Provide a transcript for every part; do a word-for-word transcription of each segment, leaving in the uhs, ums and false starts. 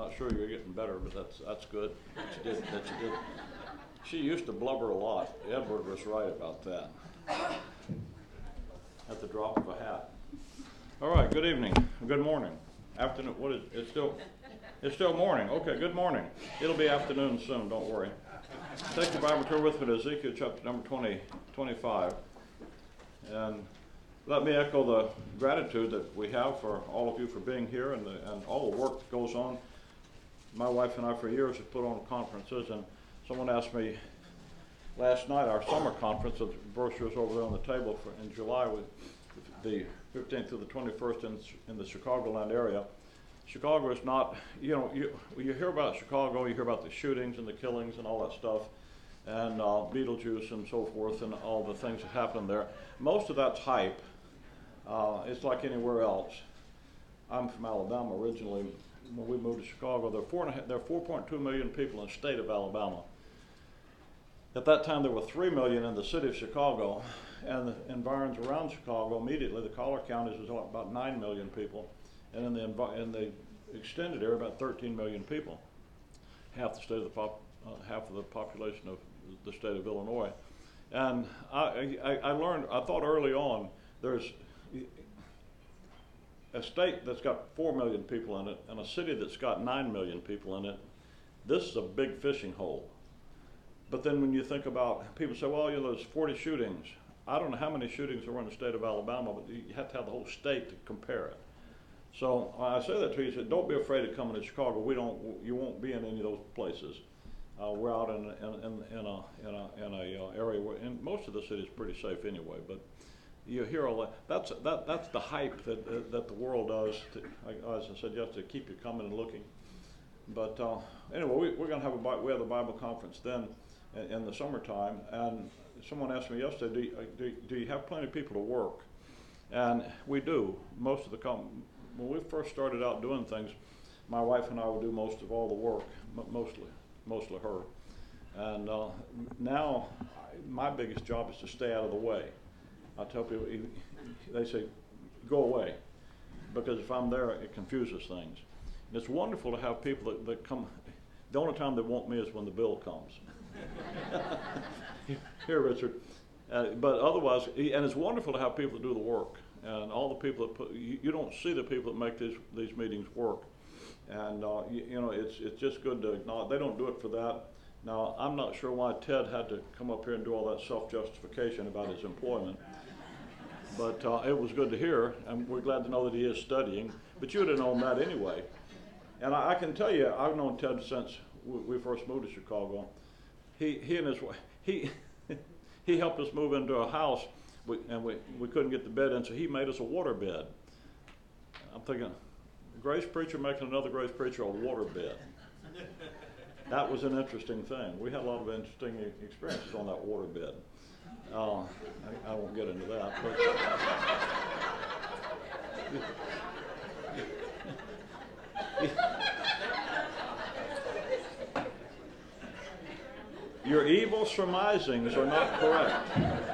not sure you're getting better, but that's that's good that you did. That you did. She used to blubber a lot. Edward was right about that. At the drop of a hat. All right. Good evening. Good morning. Afternoon. What is? It's still. It's still morning. Okay. Good morning. It'll be afternoon soon. Don't worry. Take your Bible, turn with me to Ezekiel chapter number twenty, twenty-five, and let me echo the gratitude that we have for all of you for being here and, the, and all the work that goes on. My wife and I for years have put on conferences, and someone asked me last night, our summer conference, the brochures over there on the table for, in July, with the fifteenth through the twenty-first in, in the Chicagoland area. Chicago is not, you know, you, you hear about Chicago, you hear about the shootings and the killings and all that stuff, and uh, Beetlejuice and so forth, and all the things that happen there. Most of that's hype. Uh, it's like anywhere else. I'm from Alabama originally. When we moved to Chicago, there are four and a half, there are four point two million people in the state of Alabama. At that time, there were three million in the city of Chicago, and the environs around Chicago. Immediately, the collar counties was about nine million people, and in the in the extended area, about thirteen million people. Half the state of the pop, uh, half of the population of the state of Illinois. And I, I, I learned. I thought early on, there's a state that's got four million people in it and a city that's got nine million people in it. This is a big fishing hole. But then when you think about, people say, well, you know, there's forty shootings. I don't know how many shootings there were in the state of Alabama, but you have to have the whole state to compare it. So I say that to you, said, don't be afraid of coming to Chicago. We don't, you won't be in any of those places. Uh, we're out in, in, in a, in a, in a uh, area where, and most of the city is pretty safe anyway, but you hear all that. That's that. That's the hype that that, that the world does. To, as I said, you have to keep you coming and looking. But uh, anyway, we, we're going to have a we have the Bible conference then in, in the summertime. And someone asked me yesterday, do you, do, do you have plenty of people to work? And we do. Most of the com- when we first started out doing things, my wife and I would do most of all the work, m- mostly mostly her. And uh, now my biggest job is to stay out of the way. I tell people, they say, go away, because if I'm there, it confuses things. And it's wonderful to have people that, that come. The only time they want me is when the bill comes. Here, Richard. Uh, but otherwise, and it's wonderful to have people that do the work, and all the people that put. You, you don't see the people that make these these meetings work, and uh, you, you know it's it's just good to acknowledge. They don't do it for that. Now, I'm not sure why Ted had to come up here and do all that self-justification about his employment. But uh, it was good to hear, and we're glad to know that he is studying. But you would have known that anyway. And I, I can tell you, I've known Ted since we, we first moved to Chicago. He he and his wife, he he helped us move into a house, we, and we, we couldn't get the bed in, so he made us a water bed. I'm thinking, Grace preacher making another Grace preacher a water bed. That was an interesting thing. We had a lot of interesting experiences on that water bed. Uh, I, I won't get into that, but your evil surmisings are not correct.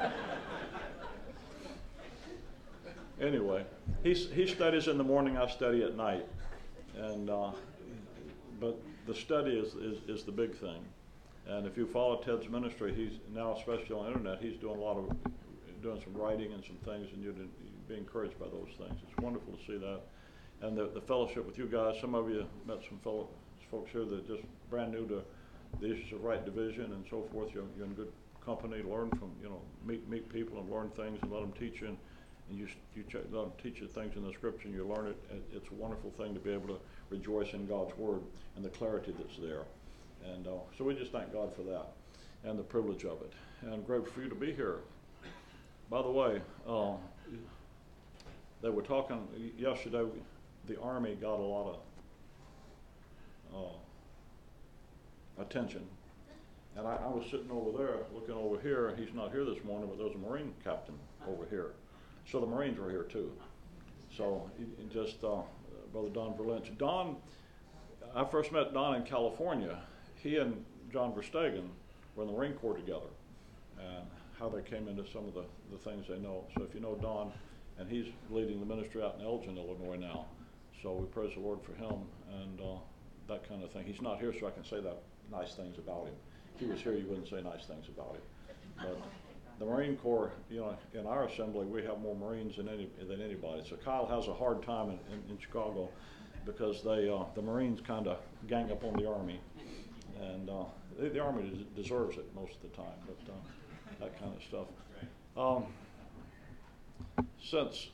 Anyway, he he studies in the morning. I study at night, and uh, but the study is, is is the big thing. And if you follow Ted's ministry, he's now, especially on the internet, he's doing a lot of, doing some writing and some things, and you'd be encouraged by those things. It's wonderful to see that. And the, the fellowship with you guys, some of you met some fellow folks here that are just brand new to the issues of right division and so forth. You're, you're in good company, learn from, you know, meet meet people and learn things and let them teach you. And, and you, you ch- let them teach you things in the scripture and you learn it. It's a wonderful thing to be able to rejoice in God's word and the clarity that's there. And uh, so we just thank God for that and the privilege of it. And I'm grateful for you to be here. By the way, uh, they were talking yesterday, the Army got a lot of uh, attention. And I, I was sitting over there, looking over here. He's not here this morning, but there's a Marine captain over here. So the Marines were here too. So it, it just, uh, Brother Don Verlinch. Don, I first met Don in California. He and John Verstegen were in the Marine Corps together, and how they came into some of the, the things they know. So if you know Don, and he's leading the ministry out in Elgin, Illinois now. So we praise the Lord for him, and uh, that kind of thing. He's not here, so I can say that nice things about him. If he was here, you wouldn't say nice things about him. But the Marine Corps, you know, in our assembly, we have more Marines than any than anybody. So Kyle has a hard time in, in, in Chicago because they uh, the Marines kind of gang up on the Army, and uh, the, the Army des- deserves it most of the time. But uh, that kind of stuff. Um, since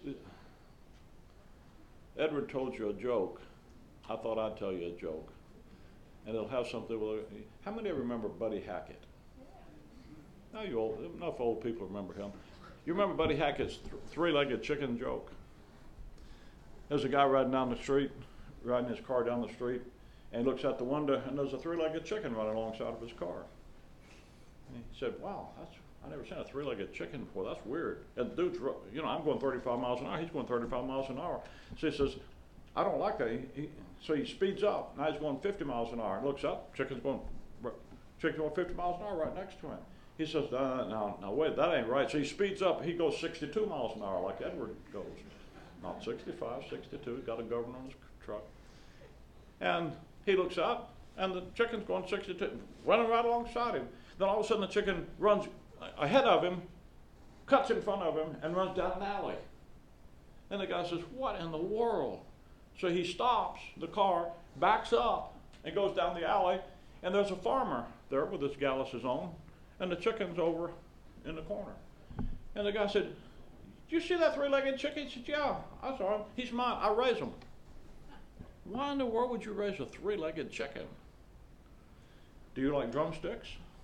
Edward told you a joke, I thought I'd tell you a joke, and it'll have something with. How many of you remember Buddy Hackett? Now you old, enough old people remember him. You remember Buddy Hackett's th- three-legged chicken joke? There's a guy riding down the street, riding his car down the street, and he looks out the window, and there's a three-legged chicken running alongside of his car. And he said, "Wow, that's I never seen a three-legged chicken before. That's weird." And the dude's, you know, I'm going thirty-five miles an hour. He's going thirty-five miles an hour. So he says, "I don't like that." He, he, so he speeds up. Now he's going fifty miles an hour. And looks up, chicken's going, chicken's going fifty miles an hour right next to him. He says, uh, "Now, now wait, that ain't right." So he speeds up. He goes sixty-two miles an hour, like Edward goes. Not sixty-five, sixty-two. He's got a governor on his truck. And he looks up, and the chicken's going sixty-two, running right alongside him. Then all of a sudden, the chicken runs ahead of him, cuts in front of him, and runs down an alley. And the guy says, "What in the world?" So he stops the car, backs up, and goes down the alley, and there's a farmer there with his galluses on, and the chicken's over in the corner. And the guy said, "Did you see that three-legged chicken?" He said, "Yeah, I saw him. He's mine. I raise him." Why in the world would you raise a three-legged chicken? Do you like drumsticks?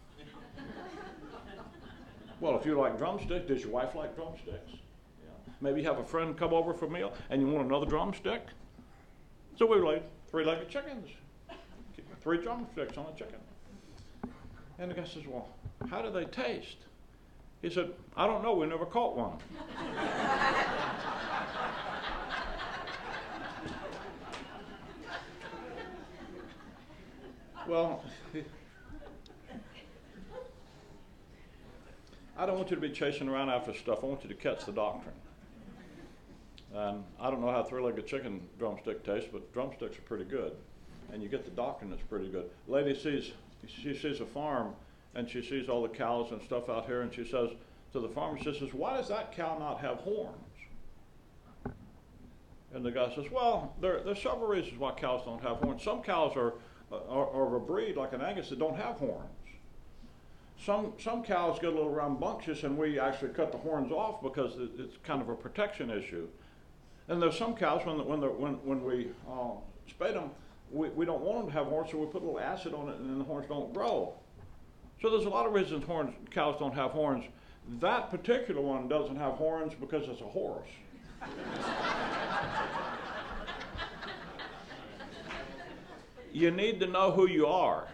Well, if you like drumsticks, does your wife like drumsticks? Yeah. Maybe you have a friend come over for a meal and you want another drumstick. So we laid three-legged chickens, three drumsticks on a chicken. And the guy says, "Well, how do they taste?" He said, "I don't know. We never caught one." Well, I don't want you to be chasing around after stuff. I want you to catch the doctrine. And I don't know how three-legged chicken drumstick tastes, but drumsticks are pretty good. And you get the doctrine that's pretty good. Lady sees, she sees a farm, and she sees all the cows and stuff out here, and she says to the farmer, she says, "Why does that cow not have horns?" And the guy says, "Well, there, there's several reasons why cows don't have horns. Some cows are, are, are of a breed like an Angus that don't have horns. Some some cows get a little rambunctious, and we actually cut the horns off because it, it's kind of a protection issue. And there's some cows when the, when the, when when we uh, spade them, we, we don't want them to have horns, so we put a little acid on it, and then the horns don't grow. So there's a lot of reasons horns cows don't have horns. That particular one doesn't have horns because it's a horse." You need to know who you are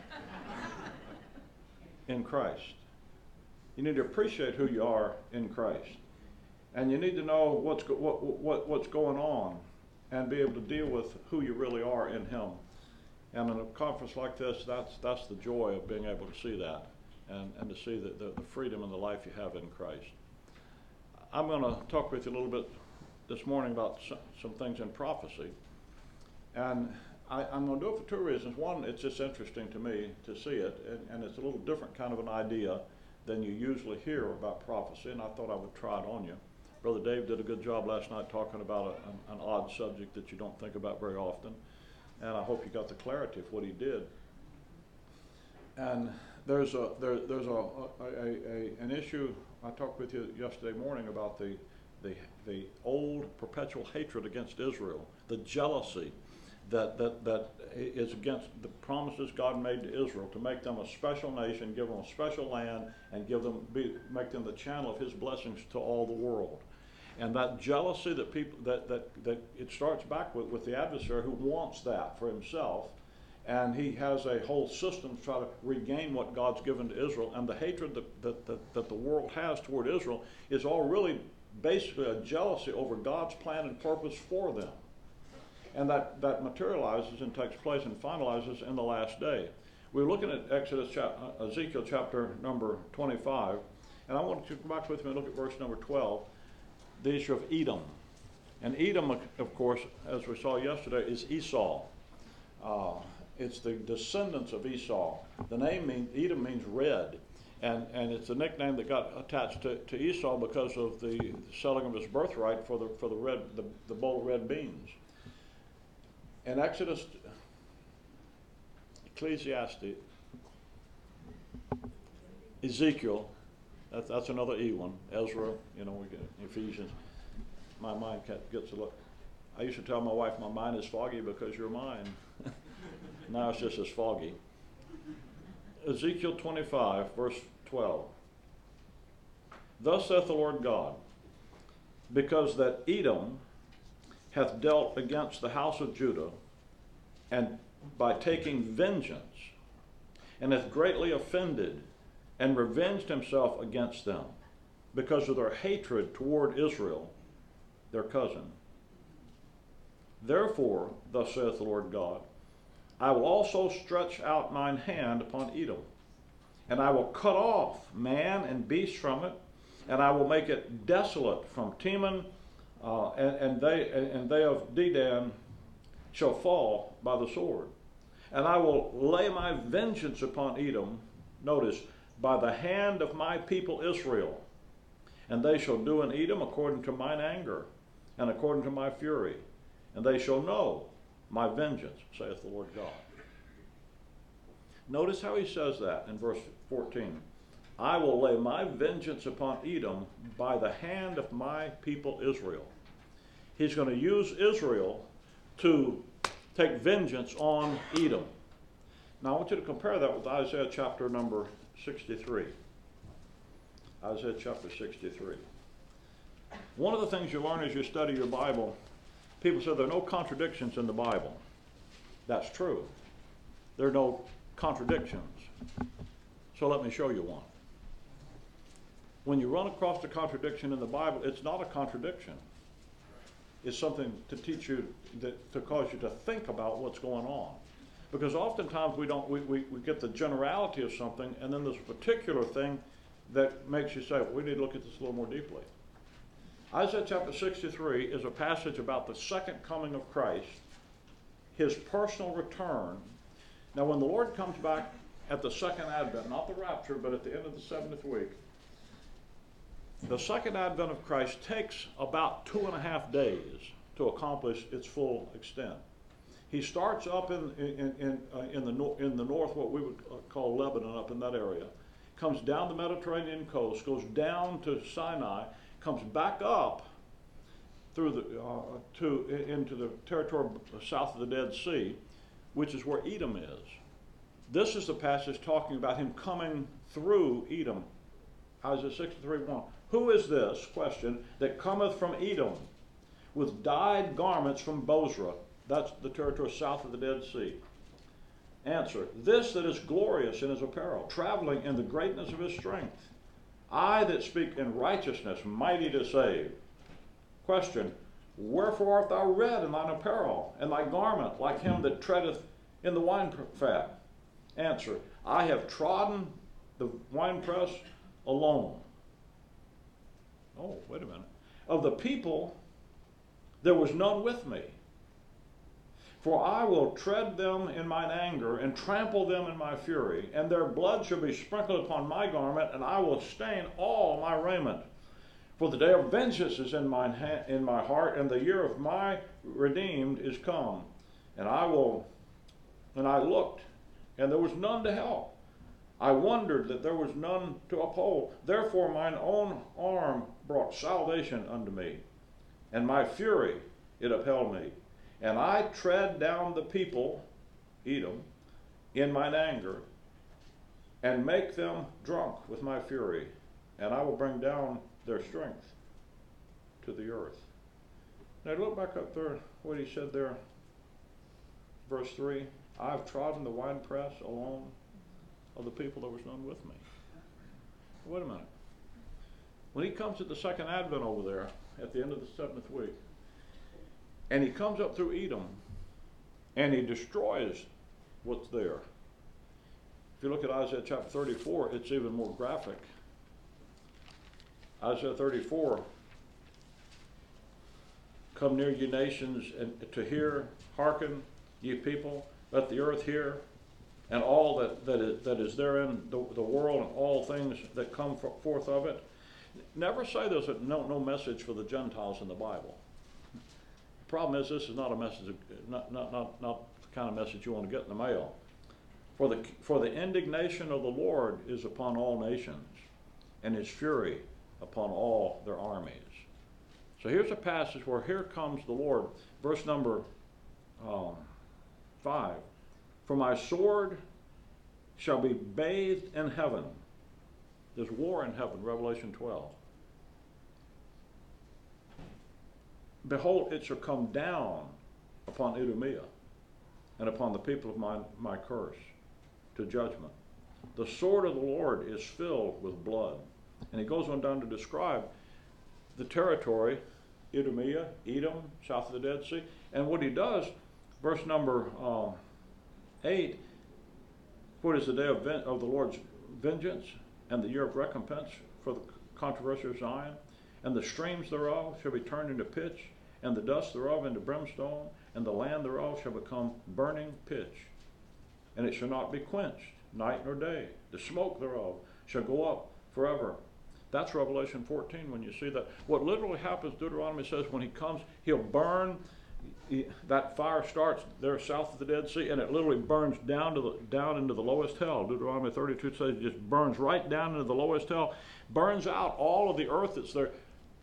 in Christ. You need to appreciate who you are in Christ. And you need to know what's go- what, what, what's going on and be able to deal with who you really are in Him. And in a conference like this, that's that's the joy of being able to see that and, and to see the, the, the freedom and the life you have in Christ. I'm going to talk with you a little bit this morning about some, some things in prophecy. And I, I'm going to do it for two reasons. One, it's just interesting to me to see it, and, and it's a little different kind of an idea than you usually hear about prophecy, and I thought I would try it on you. Brother Dave did a good job last night talking about a, an, an odd subject that you don't think about very often, and I hope you got the clarity of what he did. And there's a there, there's a, a, a, a an issue I talked with you yesterday morning about the the the old perpetual hatred against Israel, the jealousy that that that is against the promises God made to Israel to make them a special nation, give them a special land, and give them be, make them the channel of His blessings to all the world. And that jealousy that people that that that it starts back with with the adversary who wants that for himself, and he has a whole system to try to regain what God's given to Israel. And the hatred that that that, that the world has toward Israel is all really basically a jealousy over God's plan and purpose for them. And that, that materializes and takes place and finalizes in the last day. We're looking at Exodus, chap- uh, Ezekiel chapter number twenty-five, and I want you to come back with me and look at verse number twelve, the issue of Edom. And Edom, of course, as we saw yesterday, is Esau. Uh, It's the descendants of Esau. The name means, Edom means red. And, and it's a nickname that got attached to, to Esau because of the selling of his birthright for the for the red the, the bowl of red beans. In Exodus, Ecclesiastes, Ezekiel, that's, that's another E one. Ezra, you know, we get Ephesians. My mind gets a look. I used to tell my wife my mind is foggy because you're mine. Now it's just as foggy. Ezekiel twenty-five, verse twelve. Thus saith the Lord God, because that Edom hath dealt against the house of Judah, and by taking vengeance, and hath greatly offended, and revenged himself against them, because of their hatred toward Israel, their cousin. Therefore, thus saith the Lord God, I will also stretch out mine hand upon Edom, and I will cut off man and beast from it, and I will make it desolate from Teman, uh, and, and they and they of Dedan shall fall by the sword. And I will lay my vengeance upon Edom, notice, by the hand of my people Israel, and they shall do in Edom according to mine anger, and according to my fury, and they shall know my vengeance, saith the Lord God. Notice how he says that in verse fourteen. I will lay my vengeance upon Edom by the hand of my people Israel. He's going to use Israel to take vengeance on Edom. Now I want you to compare that with Isaiah chapter number sixty-three. Isaiah chapter sixty-three. One of the things you learn as you study your Bible, people say there are no contradictions in the Bible. That's true. There are no contradictions. So let me show you one. When you run across a contradiction in the Bible, it's not a contradiction. It's something to teach you, that, to cause you to think about what's going on. Because oftentimes we don't, we, we, we get the generality of something, and then there's a particular thing that makes you say, well, we need to look at this a little more deeply. Isaiah chapter sixty-three is a passage about the second coming of Christ, his personal return. Now when the Lord comes back at the second advent, not the rapture, but at the end of the seventieth week, the second advent of Christ takes about two and a half days to accomplish its full extent. He starts up in, in, in, uh, in, the, no, in the north, what we would call Lebanon, up in that area, comes down the Mediterranean coast, goes down to Sinai, comes back up through the, uh, to, into the territory south of the Dead Sea, which is where Edom is. This is the passage talking about him coming through Edom. Isaiah sixty-three one. Who is this, question, that cometh from Edom with dyed garments from Bozrah? That's the territory south of the Dead Sea. Answer, this that is glorious in his apparel, traveling in the greatness of his strength. I that speak in righteousness, mighty to save. Question, wherefore art thou red in thine apparel, and thy garment like him that treadeth in the winefat? Answer, I have trodden the winepress alone. Oh, wait a minute. Of the people, there was none with me. For I will tread them in mine anger, and trample them in my fury, and their blood shall be sprinkled upon my garment, and I will stain all my raiment. For the day of vengeance is in mine ha- in my heart, and the year of my redeemed is come. And I will, and I looked, and there was none to help. I wondered that there was none to uphold. Therefore mine own arm brought salvation unto me, and my fury it upheld me. And I tread down the people, Edom, in mine anger, and make them drunk with my fury, and I will bring down their strength to the earth. Now look back up there, what he said there, verse three. I have trodden the winepress alone of the people, there was none with me. Wait a minute. When he comes at the second advent over there, at the end of the seventh week, and he comes up through Edom, and he destroys what's there. If you look at Isaiah chapter thirty-four, it's even more graphic. Isaiah thirty-four, come near ye nations and to hear, hearken ye people, let the earth hear, and all that, that, is, that is therein, the, the world and all things that come forth of it. Never say there's a, no, no message for the Gentiles in the Bible. The problem is this is not a message, of, not, not, not, not the kind of message you want to get in the mail. For the, for the indignation of the Lord is upon all nations, and his fury upon all their armies. So here's a passage where here comes the Lord, verse number um, five. For my sword shall be bathed in heaven. There's war in heaven, Revelation twelve. Behold, it shall come down upon Idumea and upon the people of my, my curse to judgment. The sword of the Lord is filled with blood. And he goes on down to describe the territory, Idumea, Edom, south of the Dead Sea. And what he does, verse number um, eight, what is the day of, of the Lord's vengeance and the year of recompense for the controversy of Zion? And the streams thereof shall be turned into pitch, and the dust thereof into brimstone, and the land thereof shall become burning pitch. And it shall not be quenched, night nor day. The smoke thereof shall go up forever. That's Revelation fourteen when you see that. What literally happens, Deuteronomy says, when he comes, he'll burn. He, that fire starts there south of the Dead Sea, and it literally burns down to the down into the lowest hell. Deuteronomy thirty-two says it just burns right down into the lowest hell, burns out all of the earth that's there.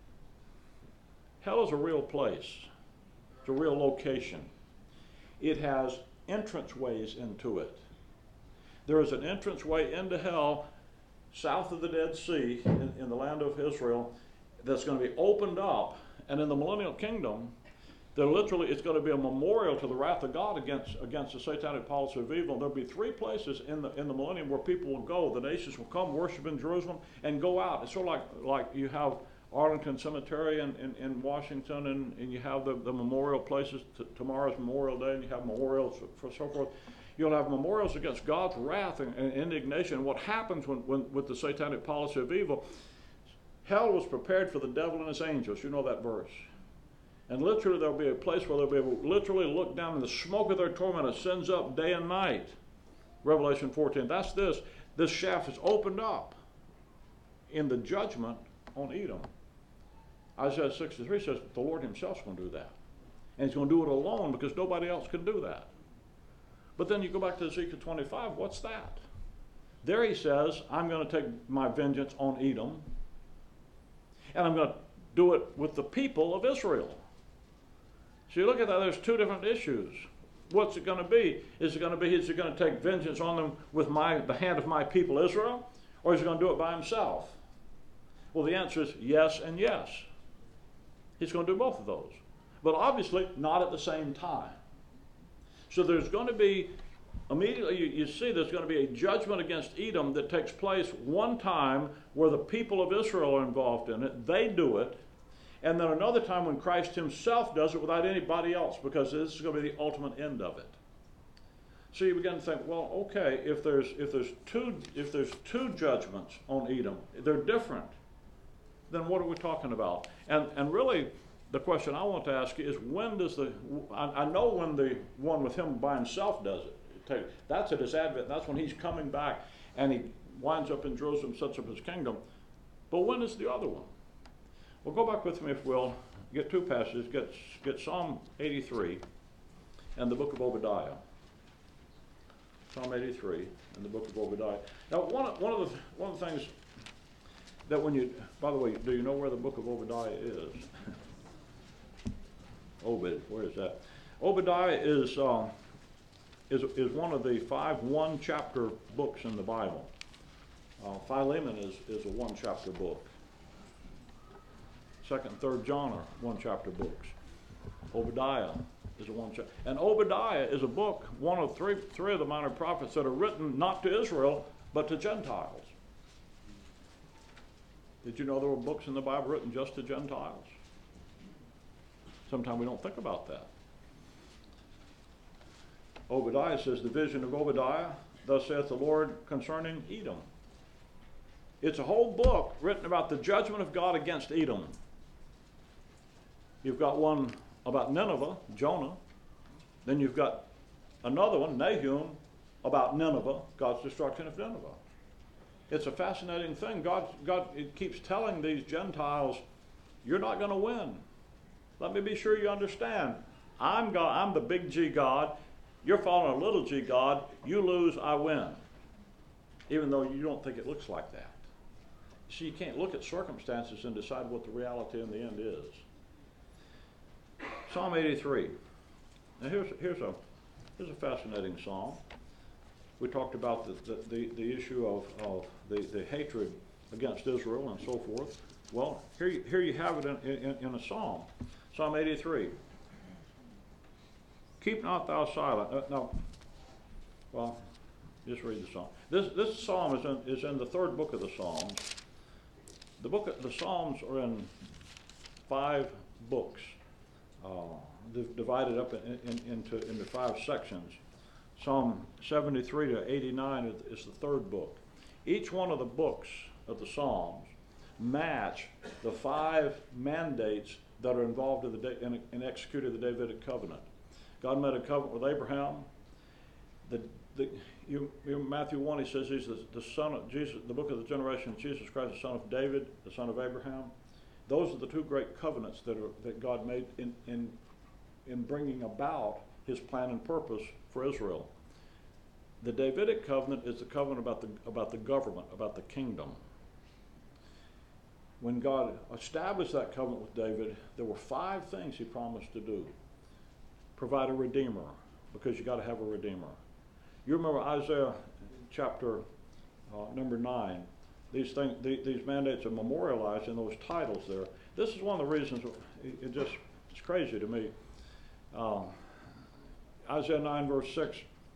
Hell is a real place. It's a real location. It has entranceways into it. There is an entranceway into hell south of the Dead Sea in, in the land of Israel that's going to be opened up, and in the millennial kingdom, there literally it's going to be a memorial to the wrath of God against against the satanic policy of evil. There'll be three places in the in the millennium where people will go. The nations will come, worship in Jerusalem, and go out. It's sort of like like you have Arlington Cemetery in, in, in Washington, and, and you have the, the memorial places. T- tomorrow's Memorial Day, and you have memorials for, for so forth. You'll have memorials against God's wrath and, and indignation. What happens when, when with the satanic policy of evil? Hell was prepared for the devil and his angels. You know that verse. And literally there'll be a place where they'll be able to literally look down, and the smoke of their torment ascends up day and night. Revelation fourteen. That's this. This shaft is opened up in the judgment on Edom. Isaiah sixty-three says the Lord himself's going to do that. And he's going to do it alone because nobody else can do that. But then you go back to Ezekiel twenty-five, what's that? There he says, I'm going to take my vengeance on Edom, and I'm going to do it with the people of Israel. So you look at that, there's two different issues. What's it going to be? Is it going to be, is he going to take vengeance on them with my the hand of my people Israel? Or is he going to do it by himself? Well, the answer is yes and yes. He's going to do both of those. But obviously not at the same time. So there's going to be, immediately you, you see there's going to be a judgment against Edom that takes place one time where the people of Israel are involved in it. They do it. And then another time when Christ himself does it without anybody else, because this is going to be the ultimate end of it. So you begin to think, well, okay, if there's if there's two if there's two judgments on Edom, they're different. Then what are we talking about? And and really, the question I want to ask you is, when does the I, I know when the one with him by himself does it. it take, that's at his advent. That's when he's coming back, and he winds up in Jerusalem, sets up his kingdom. But when is the other one? Well, go back with me, if we'll get two passages. Get get Psalm eighty-three and the book of Obadiah. Psalm eighty-three and the book of Obadiah. Now, one of, one of the one of the things that when you, by the way, do you know where the book of Obadiah is? Obed, where is that? Obadiah is uh, is is one of the five one-chapter books in the Bible. Uh, Philemon is is a one-chapter book. Second and Third John are one-chapter books. Obadiah is a one-chapter, and Obadiah is a book, one of three three of the minor prophets that are written not to Israel but to Gentiles. Did you know there were books in the Bible written just to Gentiles? Sometimes we don't think about that. Obadiah says, the vision of Obadiah, thus saith the Lord concerning Edom. It's a whole book written about the judgment of God against Edom. You've got one about Nineveh, Jonah. Then you've got Another one, Nahum, about Nineveh, God's destruction of Nineveh. It's a fascinating thing. God, God it keeps telling these Gentiles, you're not going to win. Let me be sure you understand. I'm God. I'm the big G God. You're following a little g God. You lose, I win. Even though you don't think it looks like that. See, you can't look at circumstances and decide what the reality in the end is. Psalm eighty-three. Now here's, here's, a, here's a fascinating psalm. We talked about the, the, the, the issue of, of the, the hatred against Israel and so forth. Well, here you, here you have it in, in, in a psalm. Psalm eighty-three. Keep not thou silent. Uh, no. Well, just read the psalm. This, this psalm is in, is in the third book of the Psalms. The book of, the Psalms are in five books, uh, divided up in, in, into, into five sections. Psalm seventy-three to eighty-nine is the third book. Each one of the books of the Psalms match the five mandates that are involved in, the, in, in executing the Davidic covenant. God made a covenant with Abraham. The, the, you, you, Matthew one, he says he's the, the son of Jesus, the book of the generation of Jesus Christ, the son of David, the son of Abraham. Those are the two great covenants that, are, that God made in, in, in bringing about his plan and purpose for Israel. The Davidic covenant is the covenant about the, about the government, about the kingdom. When God established that covenant with David, there were five things he promised to do. Provide a redeemer, because you got to have a redeemer. You remember Isaiah chapter uh, number nine. These things, the, these mandates are memorialized in those titles there. This is one of the reasons it, it just it's crazy to me. Um, Isaiah nine verse six.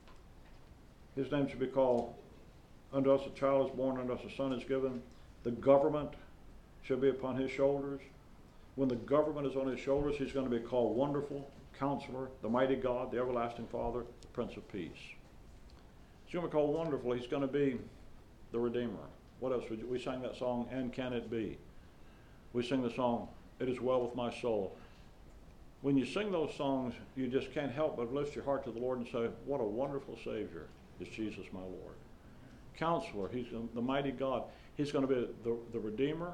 His name should be called, unto us a child is born, unto us a son is given. The government shall be upon his shoulders. When the government is on his shoulders, he's going to be called Wonderful, Counselor, the Mighty God, the Everlasting Father, the Prince of Peace. He's going to be called Wonderful. He's going to be the Redeemer. What else? We, we sang that song, And Can It Be? We sing the song, It Is Well With My Soul. When you sing those songs, you just can't help but lift your heart to the Lord and say, what a wonderful Savior is Jesus my Lord. Counselor, he's the mighty God. He's going to be the, the Redeemer.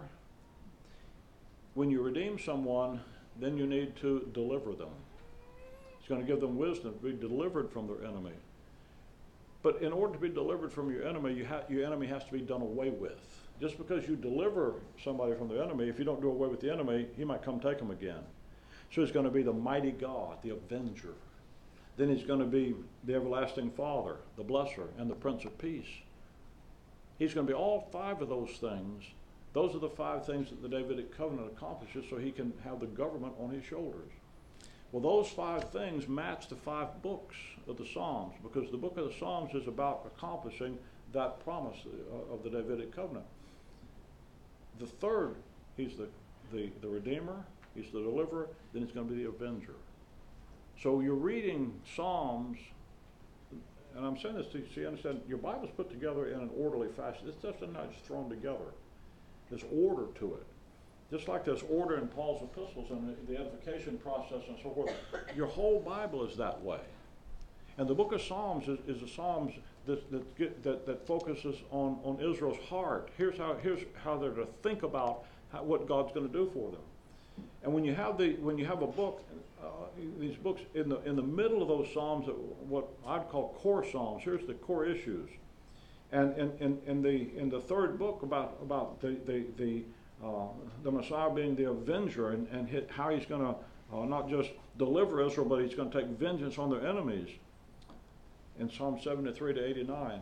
When you redeem someone, then you need to deliver them. He's going to give them wisdom to be delivered from their enemy. But in order to be delivered from your enemy, you ha- your enemy has to be done away with. Just because you deliver somebody from the enemy, if you don't do away with the enemy, he might come take them again. So he's going to be the mighty God, the avenger. Then he's going to be the everlasting Father, the blesser, and the Prince of Peace. He's going to be all five of those things. Those are the five things that the Davidic covenant accomplishes so he can have the government on his shoulders. Well, those five things match the five books of the Psalms, because the book of the Psalms is about accomplishing that promise of the Davidic covenant. The third, he's the, the, the Redeemer, he's the Deliverer, then he's going to be the Avenger. So you're reading Psalms, and I'm saying this to you so you understand, your Bible's put together in an orderly fashion. It's just not just thrown together. There's order to it. Just like there's order in Paul's epistles and the, the edification process and so forth. Your whole Bible is that way. And the book of Psalms is, is a Psalms that, that, get, that, that focuses on, on Israel's heart. Here's how, here's how they're to think about how, what God's going to do for them. And when you have the when you have a book, uh, these books in the in the middle of those Psalms, what I'd call core Psalms. Here's the core issues. And in, in, in the in the third book about about the the the, uh, the Messiah being the avenger and, and hit, how he's going to uh, not just deliver Israel, but he's going to take vengeance on their enemies. In Psalm seventy-three to eighty-nine,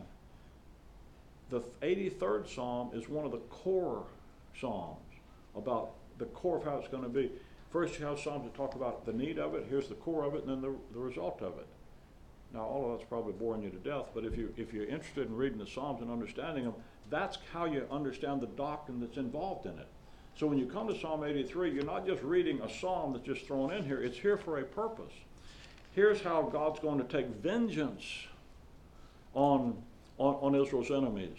the eighty-third Psalm is one of the core Psalms about the core of how it's going to be. First you have Psalms that talk about the need of it, here's the core of it, and then the, the result of it. Now all of that's probably boring you to death, but if, you, if you're interested in reading the Psalms and understanding them, that's how you understand the doctrine that's involved in it. So when you come to Psalm eighty-three, you're not just reading a psalm that's just thrown in here, it's here for a purpose. Here's how God's going to take vengeance on, on, on Israel's enemies.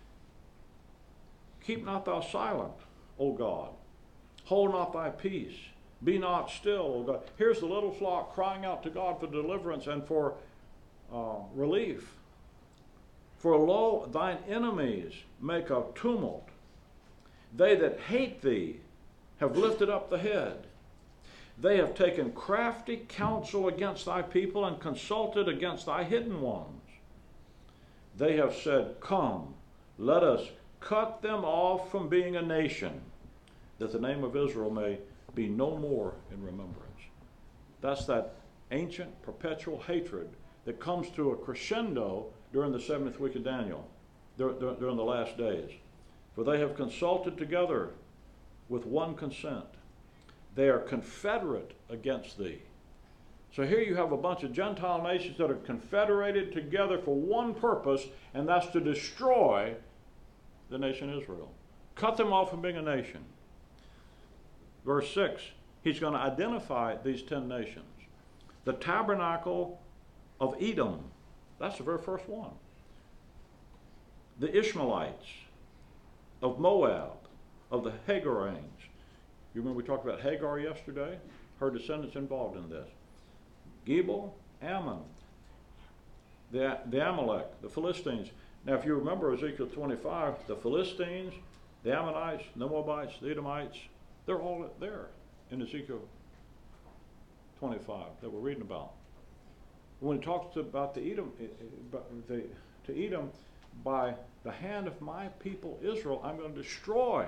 Keep not thou silent, O God. Hold not thy peace. Be not still, O God. Here's the little flock crying out to God for deliverance and for uh, relief. For lo, thine enemies make a tumult. They that hate thee have lifted up the head. They have taken crafty counsel against thy people and consulted against thy hidden ones. They have said, come, let us cut them off from being a nation, that the name of Israel may be no more in remembrance. That's that ancient perpetual hatred that comes to a crescendo during the seventh week of Daniel, during the last days. For they have consulted together with one consent. They are confederate against thee. So here you have a bunch of Gentile nations that are confederated together for one purpose, and that's to destroy the nation Israel. Cut them off from being a nation. Verse six, he's going to identify these ten nations. The tabernacle of Edom, that's the very first one. The Ishmaelites of Moab, of the Hagarites. You remember we talked about Hagar yesterday? Her descendants involved in this. Gebal, Ammon, the, the Amalek, the Philistines. Now if you remember Ezekiel twenty-five, the Philistines, the Ammonites, the Moabites, the Edomites, they're all there in Ezekiel twenty-five that we're reading about. When it talks about the Edom, the, to Edom, by the hand of my people Israel, I'm going to destroy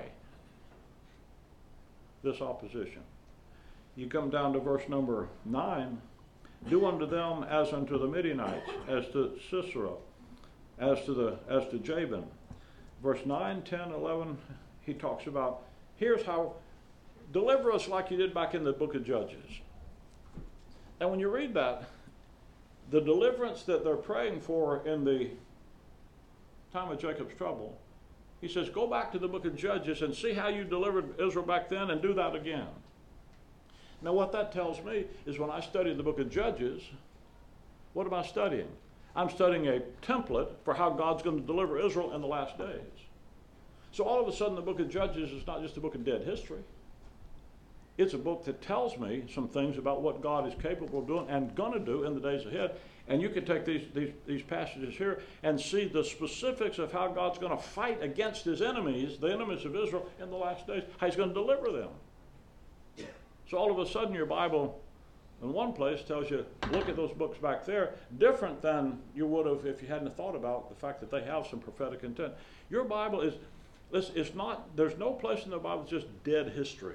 this opposition. You come down to verse number nine. Do unto them as unto the Midianites, as to Sisera, as to the as to Jabin. Verse nine, ten, eleven, he talks about, here's how, deliver us like you did back in the book of Judges. And when you read that, the deliverance that they're praying for in the time of Jacob's trouble, he says, go back to the book of Judges and see how you delivered Israel back then and do that again. Now what that tells me is when I study the book of Judges, what am I studying? I'm studying a template for how God's going to deliver Israel in the last days. So all of a sudden the book of Judges is not just a book of dead history. It's a book that tells me some things about what God is capable of doing and going to do in the days ahead. And you can take these, these, these passages here and see the specifics of how God's going to fight against his enemies, the enemies of Israel, in the last days, how he's going to deliver them. So all of a sudden your Bible in one place tells you, look at those books back there, different than you would have if you hadn't thought about the fact that they have some prophetic intent. Your Bible is, it's not, there's no place in the Bible that's just dead history.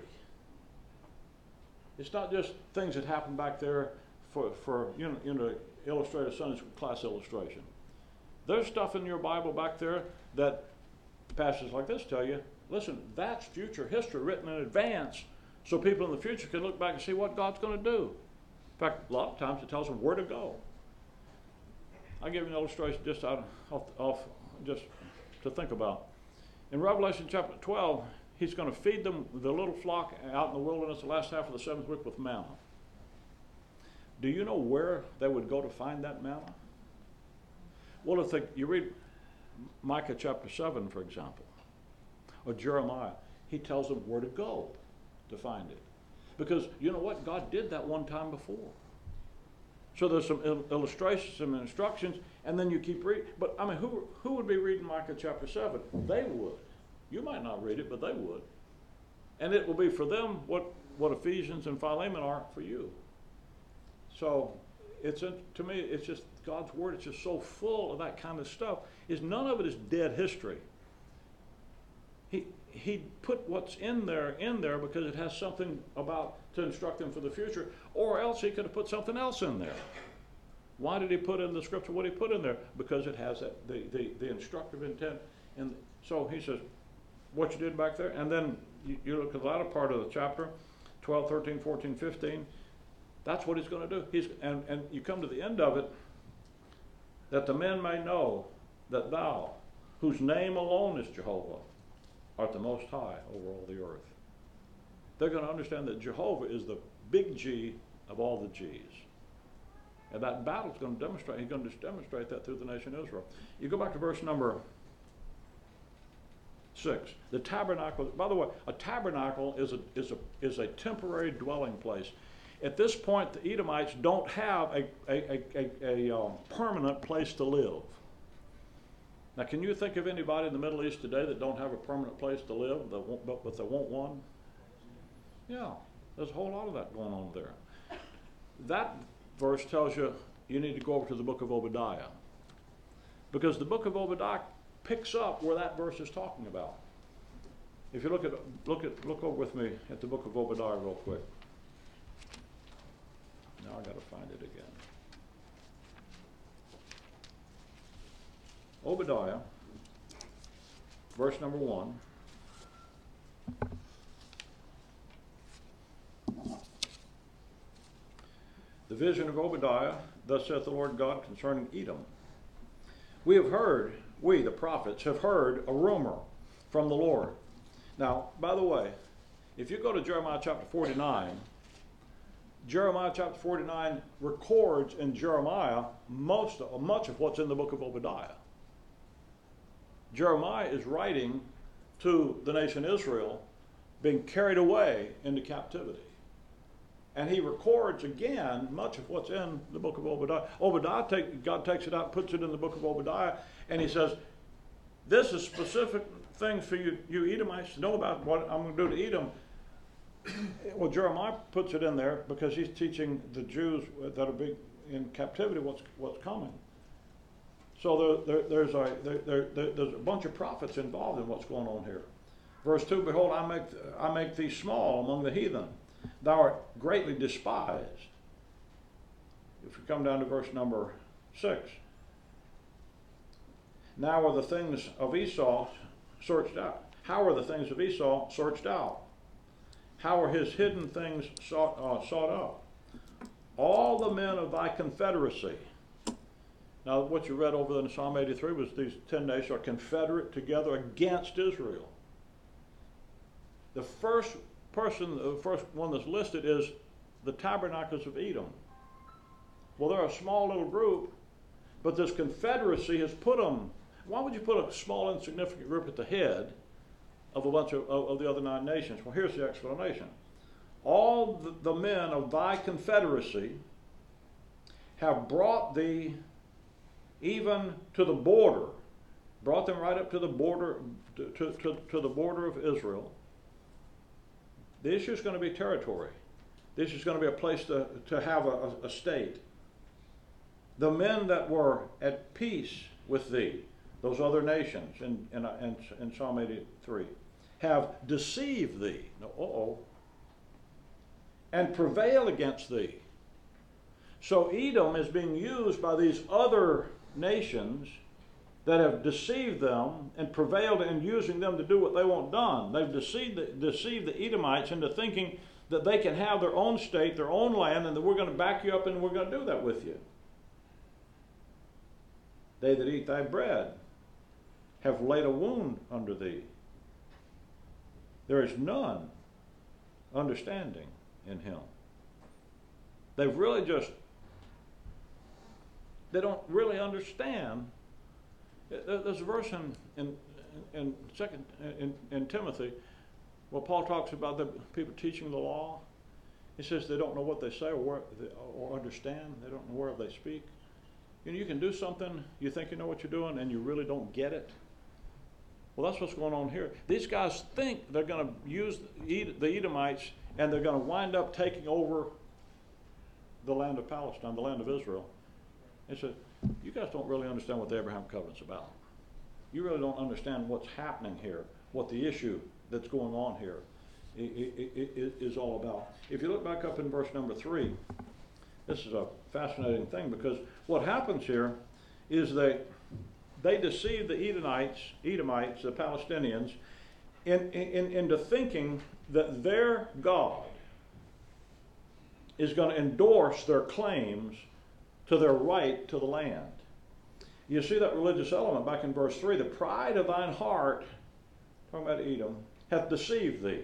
It's not just things that happen back there for, for you know, you know, illustrated Sunday school class illustration. There's stuff in your Bible back there that passages like this tell you, listen, that's future history written in advance so people in the future can look back and see what God's going to do. In fact, a lot of times it tells them where to go. I'll give you an illustration just out off, off just to think about. In Revelation chapter twelve, he's going to feed them, the little flock out in the wilderness, the last half of the seventh week with manna. Do you know where they would go to find that manna? Well, if they, you read Micah chapter seven, for example, or Jeremiah, he tells them where to go to find it. Because you know what? God did that one time before. So there's some il- illustrations, some instructions, and then you keep reading. But I mean, who, who would be reading Micah chapter seven? They would. You might not read it, but they would. And it will be for them what, what Ephesians and Philemon are for you. So it's a, to me, it's just God's word. It's just so full of that kind of stuff. Is none of it is dead history. He he put what's in there in there because it has something about to instruct them for the future, or else he could have put something else in there. Why did he put in the scripture what he put in there? Because it has that the the, the instructive intent. And so he says, what you did back there, and then you, you look at the latter part of the chapter, twelve, thirteen, fourteen, fifteen. That's what he's going to do. He's and, and you come to the end of it, that the men may know that thou, whose name alone is Jehovah, art the most high over all the earth. They're going to understand that Jehovah is the big G of all the G's. And that battle's going to demonstrate, he's going to demonstrate that through the nation of Israel. You go back to verse number six. The tabernacle, by the way, a tabernacle is a, is a, is a temporary dwelling place. At this point, the Edomites don't have a, a, a, a, a um, permanent place to live. Now, can you think of anybody in the Middle East today that don't have a permanent place to live, that won't, but, but they want one? Yeah, there's a whole lot of that going on there. That verse tells you you need to go over to the book of Obadiah, because the book of Obadiah picks up where that verse is talking about. If you look at look at look over with me at the book of Obadiah real quick. Now I got to find it again. Obadiah, verse number one. The vision of Obadiah, thus saith the Lord God concerning Edom. We have heard, we the prophets, have heard a rumor from the Lord. Now, by the way, if you go to Jeremiah chapter forty-nine, Jeremiah chapter forty-nine records in Jeremiah most of, much of what's in the book of Obadiah. Jeremiah is writing to the nation Israel being carried away into captivity. And he records again much of what's in the book of Obadiah. Obadiah, take, God takes it out, puts it in the book of Obadiah, and he says, this is specific things for you, you Edomites to know about what I'm going to do to Edom. Well, Jeremiah puts it in there because he's teaching the Jews that are big in captivity what's what's coming. So there, there, there's, a, there, there, there's a bunch of prophets involved in what's going on here. Verse two, behold, I make, I make thee small among the heathen. Thou art greatly despised. If you come down to verse number six. Now are the things of Esau searched out. How are the things of Esau searched out? How are his hidden things sought, uh, sought out? All the men of thy confederacy. Now, what you read over in Psalm eighty-three was these ten nations are confederate together against Israel. The first person, the first one that's listed is the tabernacles of Edom. Well, they're a small little group, but this confederacy has put them. Why would you put a small, insignificant group at the head of a bunch of, of, of the other nine nations? Well, here's the explanation. All the, the men of thy confederacy have brought thee even to the border, brought them right up to the border, to, to, to, to the border of Israel. The issue is going to be territory. This is going to be a place to, to have a, a state. The men that were at peace with thee, those other nations in, in, in, in Psalm eighty-three, have deceived thee, no, uh-oh, and prevail against thee. So Edom is being used by these other nations that have deceived them and prevailed in using them to do what they want done. They've deceived the, deceived the Edomites into thinking that they can have their own state, their own land, and that we're going to back you up and we're going to do that with you. They that eat thy bread have laid a wound under thee. There is none understanding in him. They've really just, they don't really understand. There's a verse in, in, in second in, in Timothy where Paul talks about the people teaching the law. He says they don't know what they say or, where they, or understand. They don't know where they speak. You know, you can do something, you think you know what you're doing, and you really don't get it. Well, that's what's going on here. These guys think they're going to use the Edomites, and they're going to wind up taking over the land of Palestine, the land of Israel. He said, you guys don't really understand what the Abraham Covenant's about. You really don't understand what's happening here, what the issue that's going on here is all about. If you look back up in verse number three, this is a fascinating thing, because what happens here is that they deceive the Edomites, Edomites, the Palestinians, in, in, into thinking that their God is going to endorse their claims to their right to the land. You see that religious element back in verse three. The pride of thine heart, talking about Edom, hath deceived thee.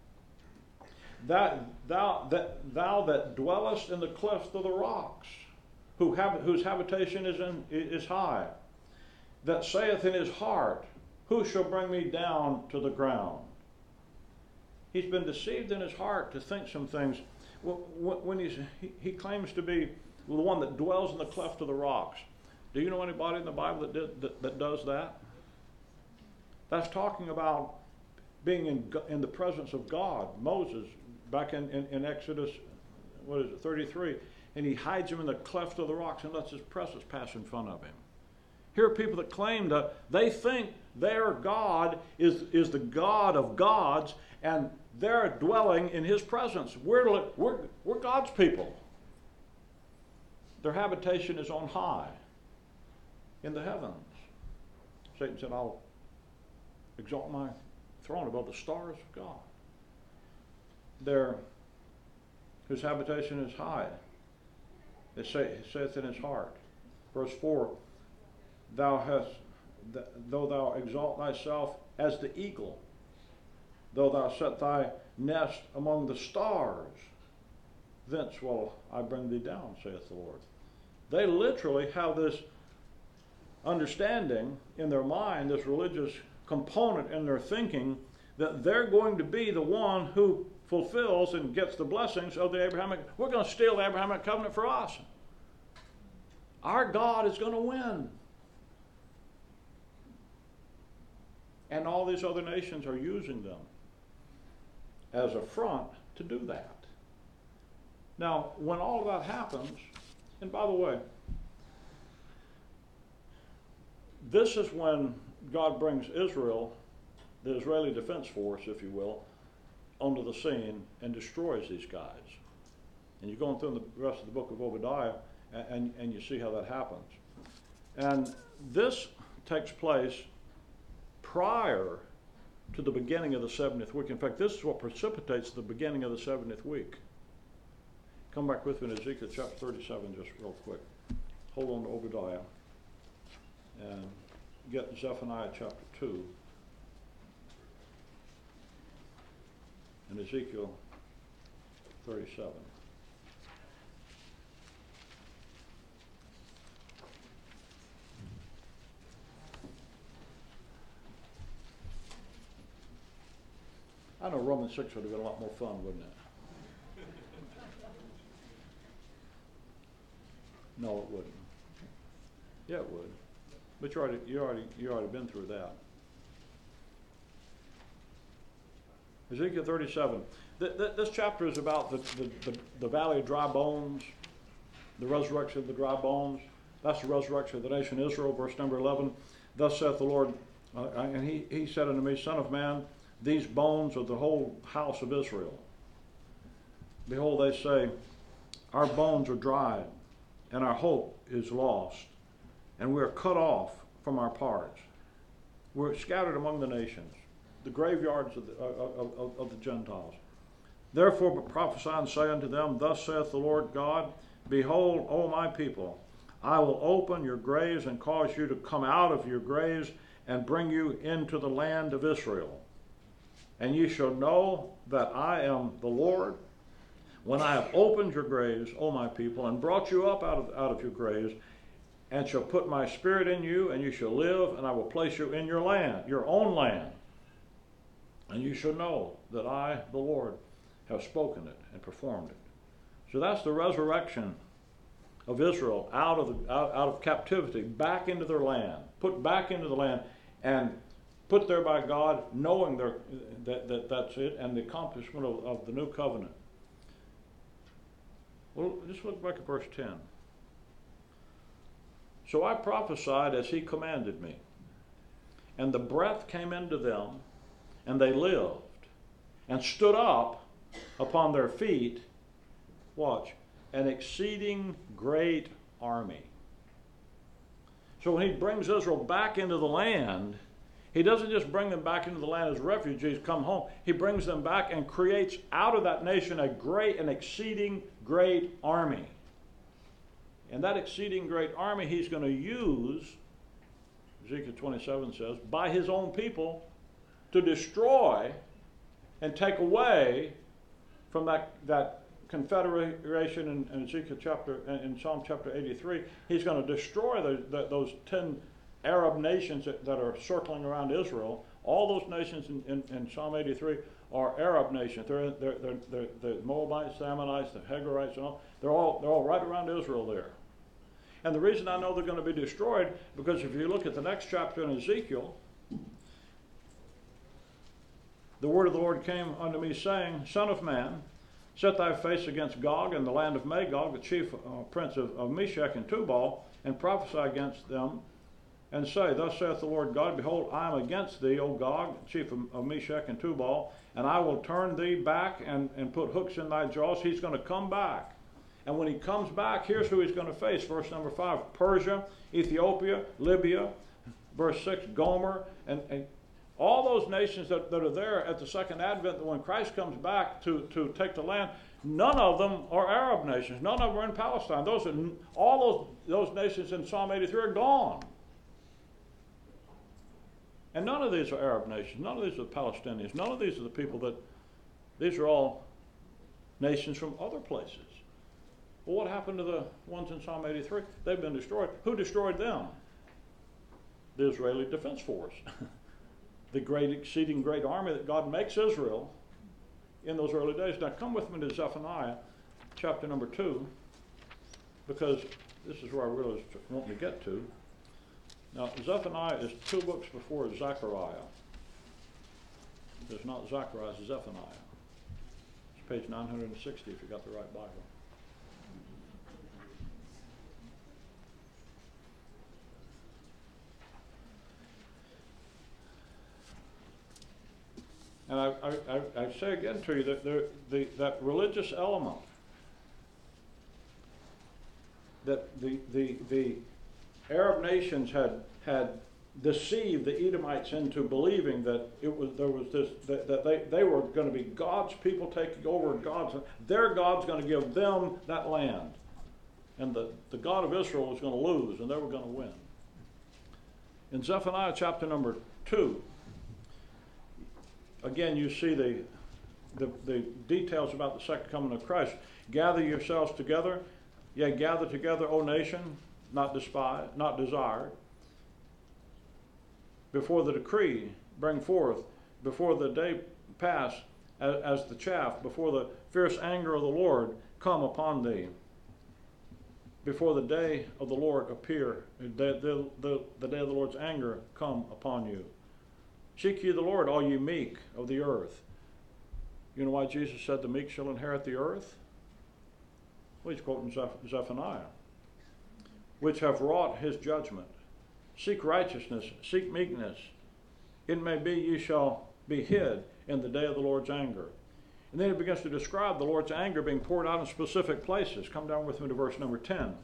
That thou that thou that dwellest in the clefts of the rocks, who have, whose habitation is in is high, that saith in his heart, who shall bring me down to the ground? He's been deceived in his heart to think some things. when he's, he, he claims to be the one that dwells in the cleft of the rocks. Do you know anybody in the Bible that, did, that, that does that? That's talking about being in, in the presence of God. Moses, back in, in, in Exodus, what is it, thirty-three, and he hides him in the cleft of the rocks and lets his presence pass in front of him. Here are people that claim that they think their God is, is the God of gods, and they're dwelling in his presence. We're, we're, we're God's people. Their habitation is on high, in the heavens. Satan said, I'll exalt my throne above the stars of God. Their, his habitation is high. It, say, it saith in his heart. Verse four, thou hast, th- though thou exalt thyself as the eagle, though thou set thy nest among the stars, thence will I bring thee down, saith the Lord. They literally have this understanding in their mind, this religious component in their thinking, that they're going to be the one who fulfills and gets the blessings of the Abrahamic. We're going to steal the Abrahamic covenant for us. Our God is going to win. And all these other nations are using them as a front to do that. Now, when all of that happens, and by the way, this is when God brings Israel, the Israeli Defense Force, if you will, onto the scene and destroys these guys. And you're going through the rest of the book of Obadiah, and, and, and you see how that happens. And this takes place prior to the beginning of the seventieth week. In fact, this is what precipitates the beginning of the seventieth week. Come back with me to Ezekiel chapter thirty-seven just real quick. Hold on to Obadiah and get Zephaniah chapter two and Ezekiel thirty-seven. I know Romans six would have been a lot more fun, wouldn't it? No, it wouldn't. Yeah, it would. But you already, you already, you already been through that. Ezekiel thirty-seven. Th- th- this chapter is about the, the, the, the valley of dry bones, the resurrection of the dry bones. That's the resurrection of the nation Israel, verse number eleven. Thus saith the Lord, uh, and he, he said unto me, Son of man, these bones are the whole house of Israel. Behold, they say, our bones are dried, and our hope is lost, and we are cut off from our parts. We're scattered among the nations, the graveyards of the, of, of, of the Gentiles. Therefore prophesy and say unto them, Thus saith the Lord God, Behold, O my people, I will open your graves and cause you to come out of your graves and bring you into the land of Israel. And ye shall know that I am the Lord, when I have opened your graves, O my people, and brought you up out of, out of your graves, and shall put my spirit in you, and you shall live, and I will place you in your land, your own land. And you shall know that I, the Lord, have spoken it and performed it. So that's the resurrection of Israel out of, the, out, out of captivity, back into their land, put back into the land, and put there by God, knowing their, that, that that's it, and the accomplishment of, of the new covenant. Well, just look back at verse ten. So I prophesied as he commanded me, and the breath came into them, and they lived, and stood up upon their feet, watch, an exceeding great army. So when he brings Israel back into the land, he doesn't just bring them back into the land as refugees, come home. He brings them back and creates out of that nation a great and exceeding great army. And that exceeding great army he's going to use, Ezekiel twenty-seven says, by his own people to destroy and take away from that, that confederation in, in Ezekiel chapter, in Psalm chapter eighty-three. He's going to destroy the, the, those ten Arab nations that, that are circling around Israel. All those nations in, in, in Psalm eighty-three are Arab nations. They're, they're, they're, they're, the Moabites, the Ammonites, the Hagarites, and all. They're all they're all right around Israel there. And the reason I know they're going to be destroyed, because if you look at the next chapter in Ezekiel, the word of the Lord came unto me, saying, Son of man, set thy face against Gog and the land of Magog, the chief uh, prince of, of Meshech and Tubal, and prophesy against them, and say, Thus saith the Lord God, Behold, I am against thee, O Gog, chief of, of Meshech and Tubal, and I will turn thee back and, and put hooks in thy jaws. He's going to come back. And when he comes back, here's who he's going to face. Verse number five, Persia, Ethiopia, Libya. Verse six, Gomer, and, and all those nations that, that are there at the second advent, when Christ comes back to, to take the land, none of them are Arab nations. None of them are in Palestine. Those are, all those, those nations in Psalm eighty-three are gone. And none of these are Arab nations. None of these are the Palestinians. None of these are the people that, these are all nations from other places. Well, what happened to the ones in Psalm eighty-three? They've been destroyed. Who destroyed them? The Israeli Defense Force. The great, exceeding great army that God makes Israel in those early days. Now come with me to Zephaniah chapter number two, because this is where I really want to get to. Now Zephaniah is two books before Zechariah. There's not Zechariah, it's Zephaniah. It's page nine hundred sixty if you got the right Bible. And I, I, I say again to you that the, the, that religious element, that the, the, the Arab nations had, had deceived the Edomites into believing that it was, there was this, that, that they, they were going to be God's people taking over God's, their God's going to give them that land. And the, the God of Israel was going to lose, and they were going to win. In Zephaniah chapter number two, again, you see the, the, the details about the second coming of Christ. Gather yourselves together, yea, gather together, O nation, not despised, not desired. Before the decree, bring forth, before the day pass, as, as the chaff, before the fierce anger of the Lord come upon thee. Before the day of the Lord appear, the, the, the, the day of the Lord's anger come upon you. Seek ye the Lord, all ye meek of the earth. You know why Jesus said the meek shall inherit the earth? Well, he's quoting Zeph- Zephaniah. Which have wrought his judgment. Seek righteousness, seek meekness. It may be ye shall be hid in the day of the Lord's anger. And then he begins to describe the Lord's anger being poured out in specific places. Come down with me to verse number ten.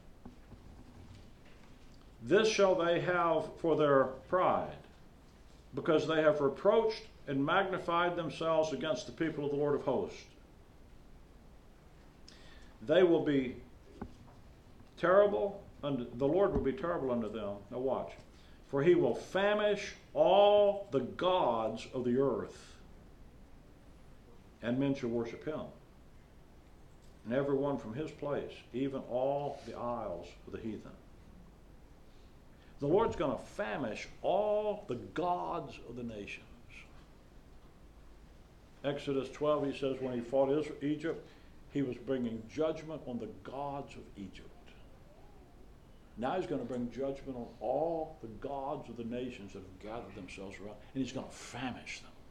This shall they have for their pride, because they have reproached and magnified themselves against the people of the Lord of hosts. They will be terrible, unto, the Lord will be terrible unto them. Now watch. For he will famish all the gods of the earth, and men shall worship him. And every one from his place, even all the isles of the heathen. The Lord's going to famish all the gods of the nations. Exodus twelve, he says, when he fought Israel, Egypt, he was bringing judgment on the gods of Egypt. Now he's going to bring judgment on all the gods of the nations that have gathered themselves around, and he's going to famish them.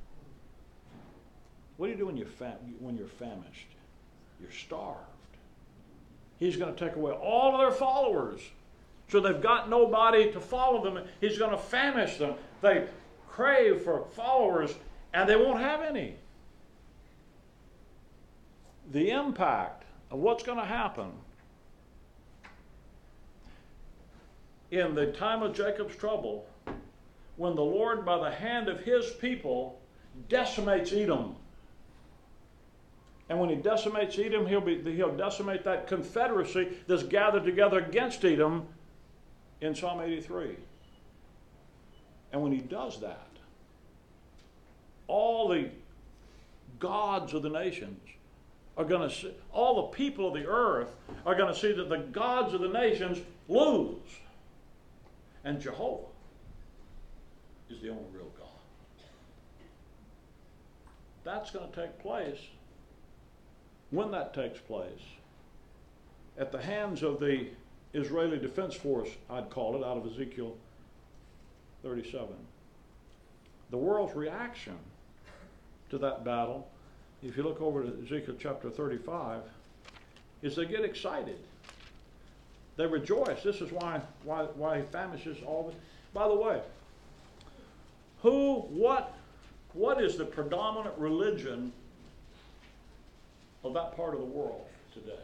What do you do when you're, fam- when you're famished? You're starved. He's going to take away all of their followers. So they've got nobody to follow them. He's going to famish them. They crave for followers, and they won't have any. The impact of what's going to happen in the time of Jacob's trouble, when the Lord, by the hand of his people, decimates Edom. And when he decimates Edom, he'll, be, he'll decimate that confederacy that's gathered together against Edom in Psalm eighty-three. And when he does that, all the gods of the nations are going to see, all the people of the earth are going to see that the gods of the nations lose. And Jehovah is the only real God. that's going to take place. When that takes place, at the hands of the Israeli Defense Force, I'd call it, out of Ezekiel thirty-seven. The world's reaction to that battle, if you look over to Ezekiel chapter thirty-five, is they get excited. They rejoice. This is why why why he famishes all this. By the way, who, what, what is the predominant religion of that part of the world today?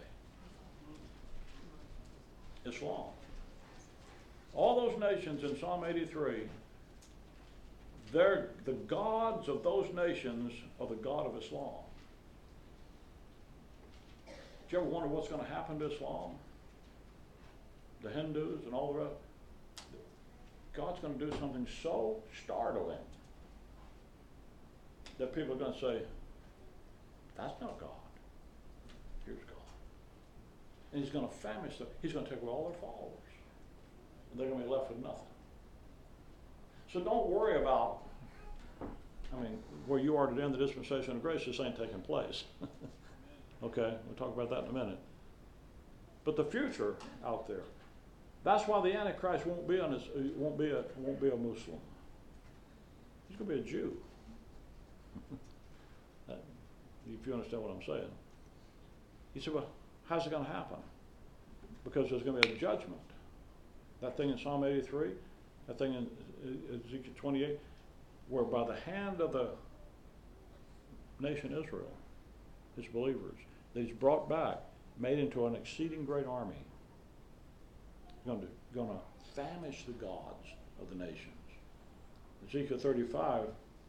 Islam. All those nations in Psalm eighty-three, they're, the gods of those nations are the God of Islam. Do you ever wonder what's going to happen to Islam? The Hindus and all the rest? God's going to do something so startling that people are going to say, that's not God. Here's God. And he's going to famish them. He's going to take away all their followers. And they're going to be left with nothing. So don't worry about, I mean, where you are today in the dispensation of grace, this ain't taking place. Okay, we'll talk about that in a minute. But the future out there, that's why the Antichrist won't be on this, won't be a won't be a Muslim. He's going to be a Jew. If you understand what I'm saying. He said, well, how's it going to happen? Because there's going to be a judgment. That thing in Psalm eighty-three, that thing in Ezekiel twenty-eight, where by the hand of the nation Israel, his believers, that he's brought back, made into an exceeding great army, going to, going to famish the gods of the nations. Ezekiel thirty-five,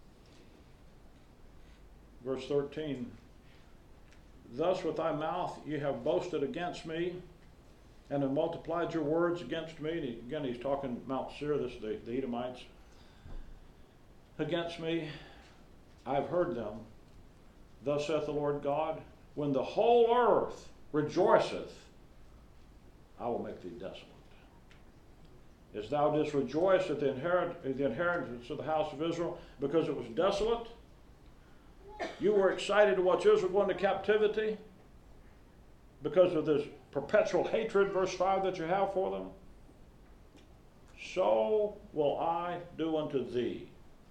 verse thirteen, thus with thy mouth ye have boasted against me, and have multiplied your words against me. And he, again, he's talking Mount Seir, this is the, the Edomites. Against me, I've heard them. Thus saith the Lord God, when the whole earth rejoiceth, I will make thee desolate. As thou didst rejoice at the, inherit, the inheritance of the house of Israel, because it was desolate, you were excited to watch Israel go into captivity because of this perpetual hatred, verse five, that you have for them. So will I do unto thee.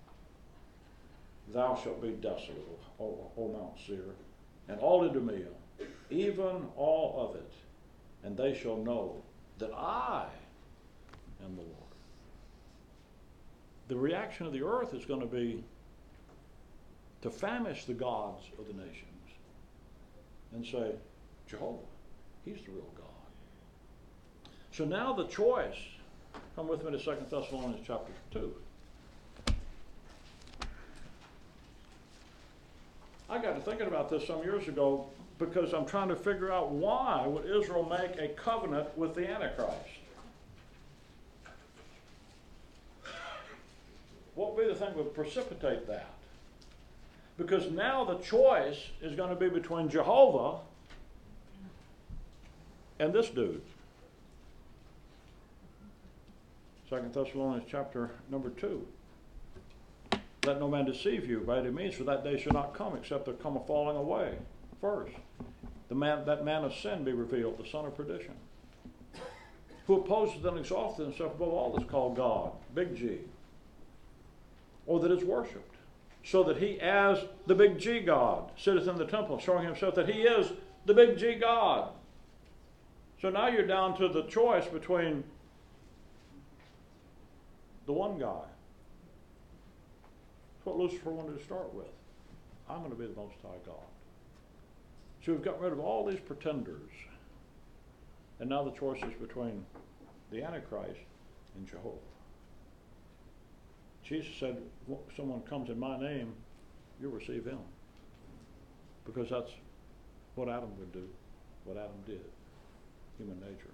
Thou shalt be desolate, O, o Mount Seir, and all Idumea, even all of it, and they shall know that I am the Lord. The reaction of the earth is going to be to famish the gods of the nations and say, Jehovah, he's the real God. So now the choice, come with me to Second Thessalonians chapter two. I got to thinking about this some years ago because I'm trying to figure out why would Israel make a covenant with the Antichrist? What would be the thing that would precipitate that? Because now the choice is going to be between Jehovah and this dude. Second Thessalonians chapter number two. Let no man deceive you by any means, for that day shall not come except there come a falling away first. The man, that man of sin be revealed, the son of perdition, who opposes and exalts himself above all that's called God, big G, or that is worshipped, so that he, as the big G God, sitteth in the temple, showing himself that he is the big G God. So now you're down to the choice between the one guy. That's what Lucifer wanted to start with. I'm going to be the Most High God. So we've got rid of all these pretenders. And now the choice is between the Antichrist and Jehovah. Jesus said, if someone comes in my name, you'll receive him. Because that's what Adam would do, what Adam did, human nature.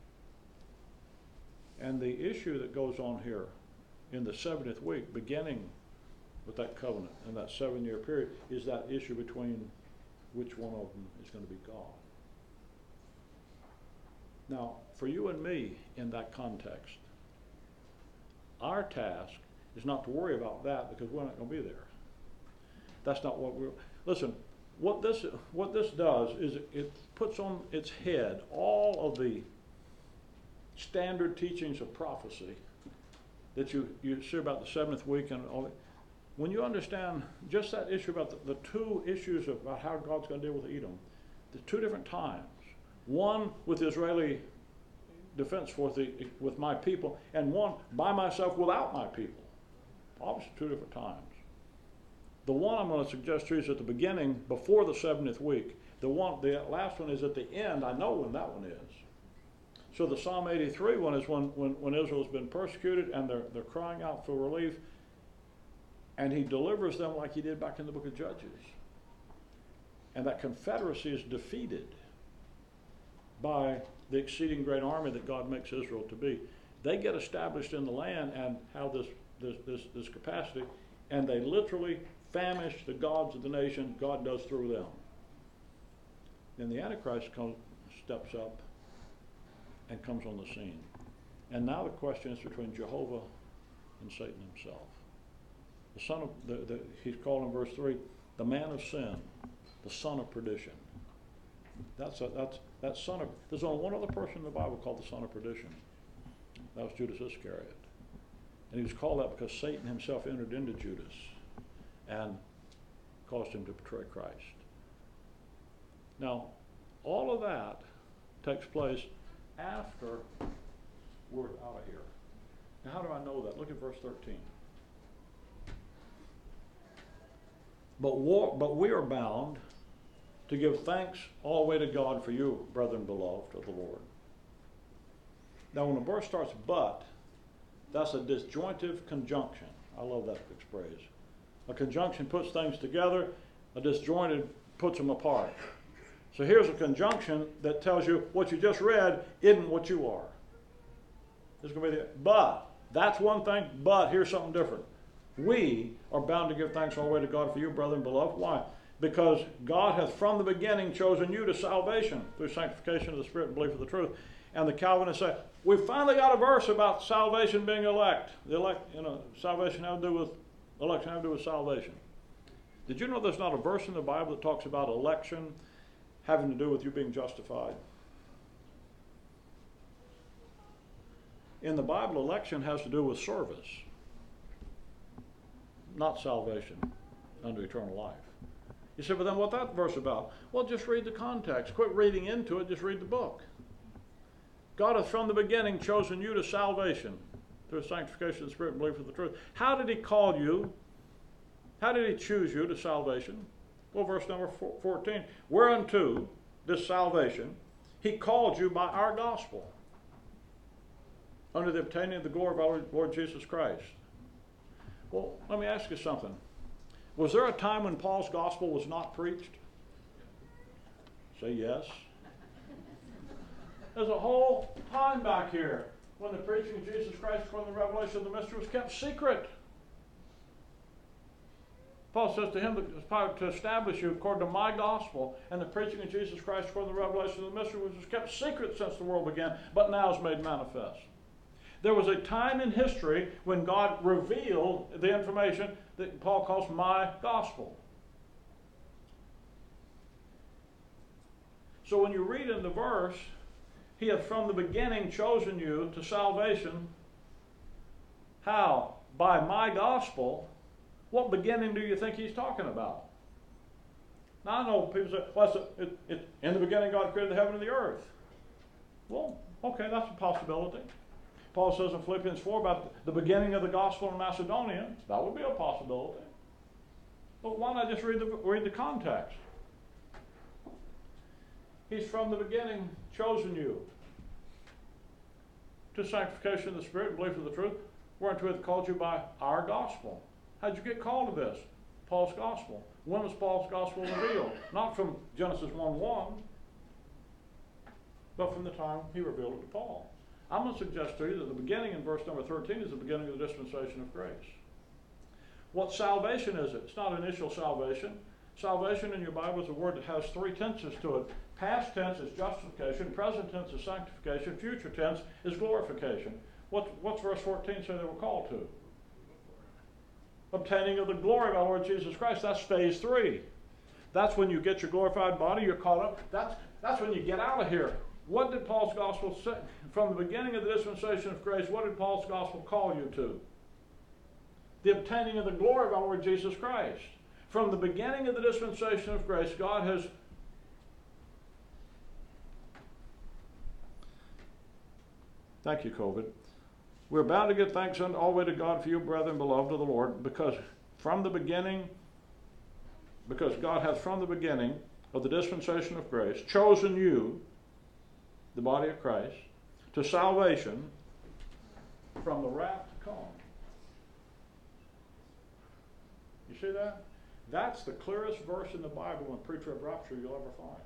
And the issue that goes on here in the seventieth week, beginning with that covenant and that seven-year period, is that issue between which one of them is going to be God. Now, for you and me in that context, our task is not to worry about that because we're not going to be there. That's not what we're, listen, what this, what this does is it, it puts on its head all of the standard teachings of prophecy that you, you see about the seventh week and all that. When you understand just that issue about the, the two issues about how God's going to deal with Edom, the two different times, one with the Israeli defense force, the, with my people, and one by myself without my people. Obviously two different times. The one I'm going to suggest to you is at the beginning, before the seventieth week. The one, the last one is at the end. I know when that one is. So the Psalm eighty-three one is when, when, when Israel's been persecuted and they're, they're crying out for relief. And he delivers them like he did back in the book of Judges. And that confederacy is defeated by the exceeding great army that God makes Israel to be. They get established in the land and have this, this, this, this capacity, and they literally famish the gods of the nation. God does through them. Then the Antichrist comes, steps up and comes on the scene. And now the question is between Jehovah and Satan himself. The son of the, the, he's called in verse three, the man of sin, the son of perdition. That's a, that's that son of. There's only one other person in the Bible called the son of perdition. That was Judas Iscariot, and he was called that because Satan himself entered into Judas and caused him to betray Christ. Now, all of that takes place after we're out of here. Now, how do I know that? Look at verse thirteen. But, war, but we are bound to give thanks always to God for you, brethren beloved of the Lord. Now when the verse starts but, that's a disjointive conjunction. I love that phrase. A conjunction puts things together, a disjointed puts them apart. So here's a conjunction that tells you what you just read isn't what you are. This is going to be the, but, that's one thing, but here's something different. We are bound to give thanks all the way to God for you, brethren beloved. Why? Because God hath from the beginning chosen you to salvation through sanctification of the Spirit and belief of the truth. And the Calvinists say, we finally got a verse about salvation being elect. The elect, you know, salvation have to do with, election have to do with salvation. Did you know there's not a verse in the Bible that talks about election having to do with you being justified? In the Bible, election has to do with service, not salvation under eternal life. You say, but then what's that verse about? Well, just read the context. Quit reading into it, just read the book. God hath from the beginning chosen you to salvation through sanctification of the Spirit and belief of the truth. How did he call you? How did he choose you to salvation? Well, verse number fourteen. Whereunto this salvation he called you by our gospel, under the obtaining of the glory of our Lord Jesus Christ. Well, let me ask you something. Was there a time when Paul's gospel was not preached? Say yes. There's a whole time back here when the preaching of Jesus Christ, when the revelation of the mystery was kept secret. Paul says to him to establish you according to my gospel and the preaching of Jesus Christ according to the revelation of the mystery, which was kept secret since the world began, but now is made manifest. There was a time in history when God revealed the information that Paul calls my gospel. So when you read in the verse, he hath from the beginning chosen you to salvation. How? By my gospel. What beginning do you think he's talking about? Now I know people say, well, it's, it, it, in the beginning God created the heaven and the earth. Well, okay, that's a possibility. Paul says in Philippians four about the beginning of the gospel in Macedonia. That would be a possibility. But why not just read the, read the context? He's from the beginning chosen you to sanctification of the Spirit and belief of the truth, whereunto he hath called you by our gospel. How'd you get called to this? Paul's gospel. When was Paul's gospel revealed? Not from Genesis one one, but from the time he revealed it to Paul. I'm going to suggest to you that the beginning in verse number thirteen is the beginning of the dispensation of grace. What salvation is it? It's not initial salvation. Salvation in your Bible is a word that has three tenses to it. Past tense is justification, present tense is sanctification, future tense is glorification. What, what's verse fourteen say they were called to? obtaining of the glory of our Lord Jesus Christ. That's phase three. That's when you get your glorified body, you're caught up. That's, that's when you get out of here. What did Paul's gospel say? From the beginning of the dispensation of grace, what did Paul's gospel call you to? The obtaining of the glory of our Lord Jesus Christ. From the beginning of the dispensation of grace, God has thank you, COVID. We're bound to give thanks unto all the way to God for you, brethren, beloved of the Lord, because from the beginning, because God hath from the beginning of the dispensation of grace chosen you, the body of Christ, to salvation from the wrath to come. You see that? That's the clearest verse in the Bible on pre-trib rapture you'll ever find.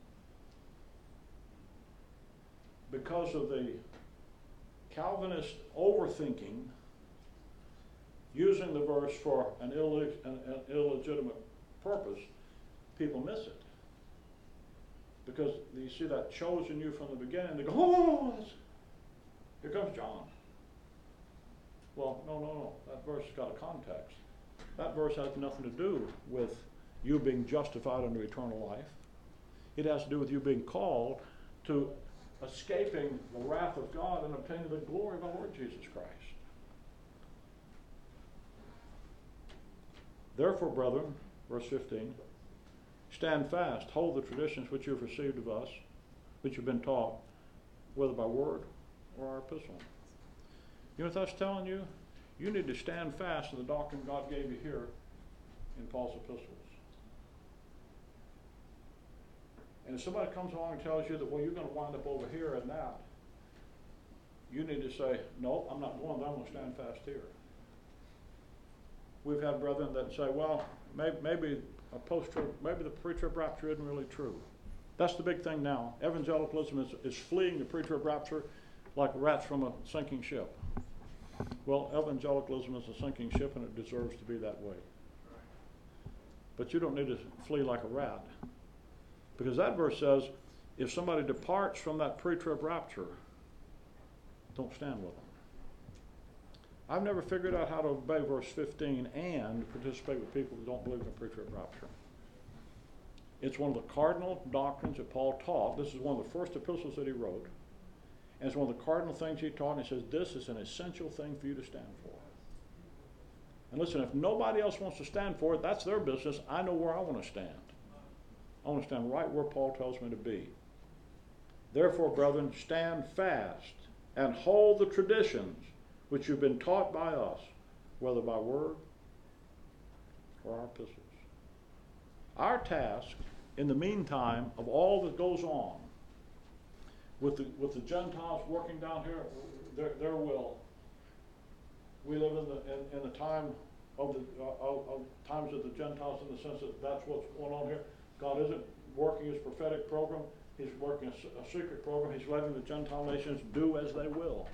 Because of the Calvinist overthinking, using the verse for an, illeg an, an illegitimate purpose, people miss it. Because you see that chosen you from the beginning, they go, oh, here comes John. Well, no, no, no, that verse has got a context. That verse has nothing to do with you being justified unto eternal life. It has to do with you being called to escaping the wrath of God and obtaining the glory of our Lord Jesus Christ. Therefore, brethren, verse fifteen, stand fast, hold the traditions which you have received of us, which you've been taught, whether by word or our epistle. You know what that's telling you? You need to stand fast in the doctrine God gave you here in Paul's epistles. And if somebody comes along and tells you that, well, you're going to wind up over here and that, you need to say, no, I'm not going there, I'm going to stand fast here. We've had brethren that say, well, maybe, maybe a post-trib, maybe the pre-trib rapture isn't really true. That's the big thing now. Evangelicalism is, is fleeing the pre-trib rapture like rats from a sinking ship. Well, evangelicalism is a sinking ship and it deserves to be that way. But you don't need to flee like a rat. Because that verse says, if somebody departs from that pre-trib rapture, don't stand with them. I've never figured out how to obey verse fifteen and participate with people who don't believe in the pre-trib rapture. It's one of the cardinal doctrines that Paul taught. This is one of the first epistles that he wrote. And it's one of the cardinal things he taught, and he says, this is an essential thing for you to stand for. And listen, if nobody else wants to stand for it, that's their business. I know where I want to stand. I want to stand right where Paul tells me to be. Therefore, brethren, stand fast and hold the traditions which you've been taught by us, whether by word or our epistles. Our task, in the meantime, of all that goes on, with the, with the Gentiles working down here, their, their will, we live in the, in, in the time of the uh, of, of times of the Gentiles in the sense that that's what's going on here. God isn't working his prophetic program. He's working a, a secret program. He's letting the Gentile nations do as they will.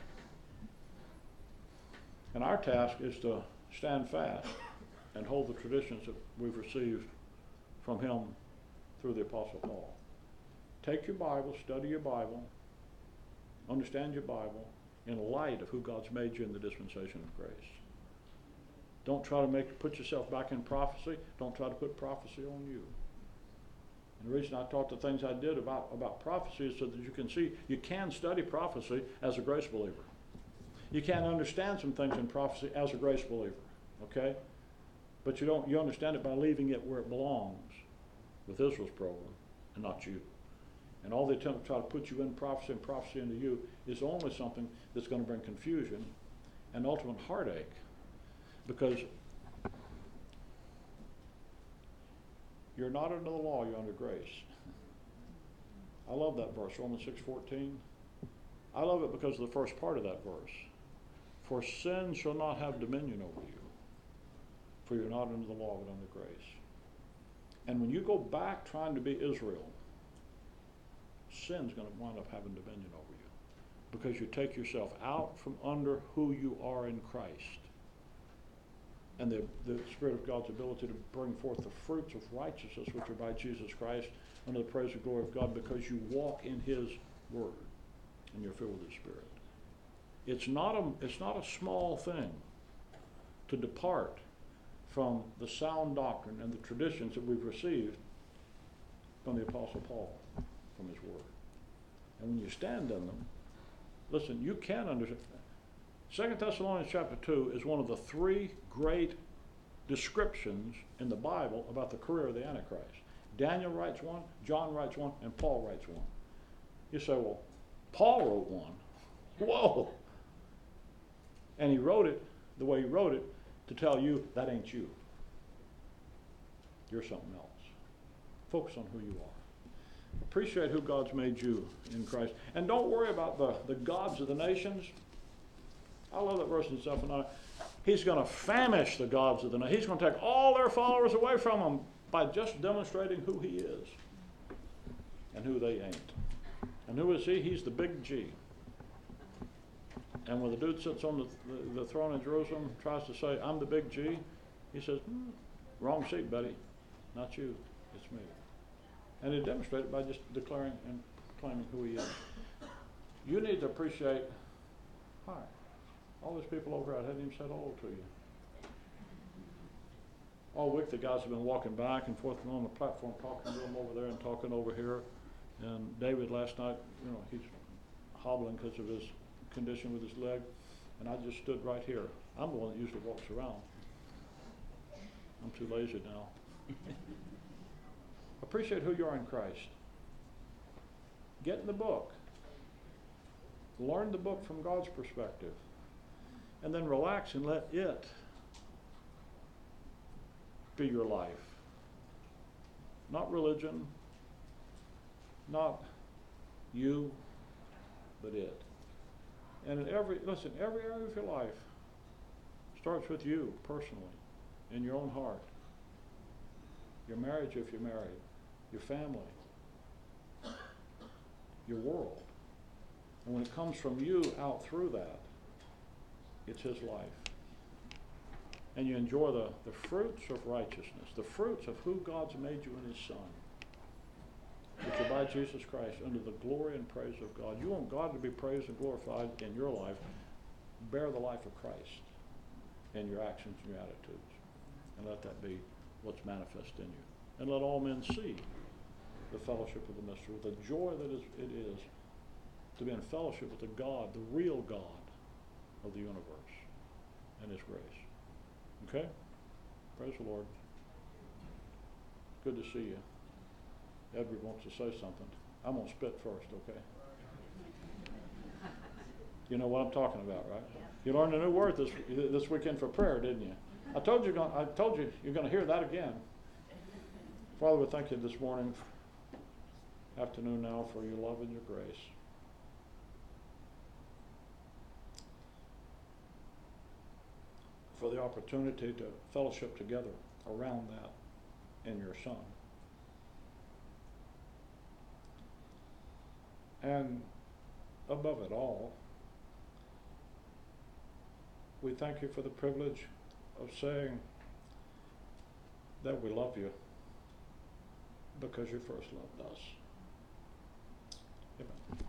And our task is to stand fast and hold the traditions that we've received from him through the Apostle Paul. Take your Bible, study your Bible, understand your Bible in light of who God's made you in the dispensation of grace. Don't try to make put yourself back in prophecy. Don't try to put prophecy on you. And the reason I taught the things I did about, about prophecy is so that you can see you can study prophecy as a grace believer. You can understand some things in prophecy as a grace believer, okay? But you don't you understand it by leaving it where it belongs, with Israel's program, and not you. And all they attempt to try to put you in prophecy and prophecy into you is only something that's going to bring confusion and ultimate heartache. Because you're not under the law, you're under grace. I love that verse, Romans six fourteen. I love it because of the first part of that verse. For sin shall not have dominion over you, for you're not under the law but under grace. And when you go back trying to be Israel, sin's going to wind up having dominion over you because you take yourself out from under who you are in Christ. And the, the Spirit of God's ability to bring forth the fruits of righteousness which are by Jesus Christ under the praise and glory of God because you walk in his word and you're filled with the Spirit. It's not a, it's not a small thing to depart from the sound doctrine and the traditions that we've received from the Apostle Paul, from his word. And when you stand in them, listen, you can understand. Second Thessalonians chapter two is one of the three great descriptions in the Bible about the career of the Antichrist. Daniel writes one, John writes one, and Paul writes one. You say, well, Paul wrote one. Whoa! And he wrote it the way he wrote it to tell you that ain't you. You're something else. Focus on who you are. Appreciate who God's made you in Christ. And don't worry about the, the gods of the nations. I love that verse in Zephaniah. He's going to famish the gods of the nations. He's going to take all their followers away from them by just demonstrating who he is and who they ain't. And who is he? He's the big G. And when the dude sits on the, the, the throne in Jerusalem, tries to say, I'm the big G, he says, hmm, wrong seat, buddy. Not you. It's me. And he demonstrated it by just declaring and claiming who he is. You need to appreciate, hi, all these people over here, I hadn't even said hello to you. All week the guys have been walking back and forth on the platform, talking to them over there and talking over here. And David last night, you know, he's hobbling because of his condition with his leg. And I just stood right here. I'm the one that usually walks around. I'm too lazy now. Appreciate who you are in Christ. Get in the book. Learn the book from God's perspective. And then relax and let it be your life. Not religion, not you, but it. And in every, listen, every area of your life starts with you personally, in your own heart. Your marriage if you're married, your family, your world. And when it comes from you out through that, it's his life. And you enjoy the, the fruits of righteousness, the fruits of who God's made you in his Son, which are by Jesus Christ under the glory and praise of God. You want God to be praised and glorified in your life. Bear the life of Christ in your actions and your attitudes. And let that be what's manifest in you. And let all men see the fellowship of the mystery, the joy that is, it is to be in fellowship with the God, the real God of the universe and his grace. Okay? Praise the Lord. Good to see you. Edward wants to say something. I'm going to spit first, okay? You know what I'm talking about, right? You learned a new word this this weekend for prayer, didn't you? I told you, I told you you're going to hear that again. Father, we thank you this morning, afternoon now, for your love and your grace. For the opportunity to fellowship together around that in your Son. And above it all, we thank you for the privilege of saying that we love you because you first loved us. Amen.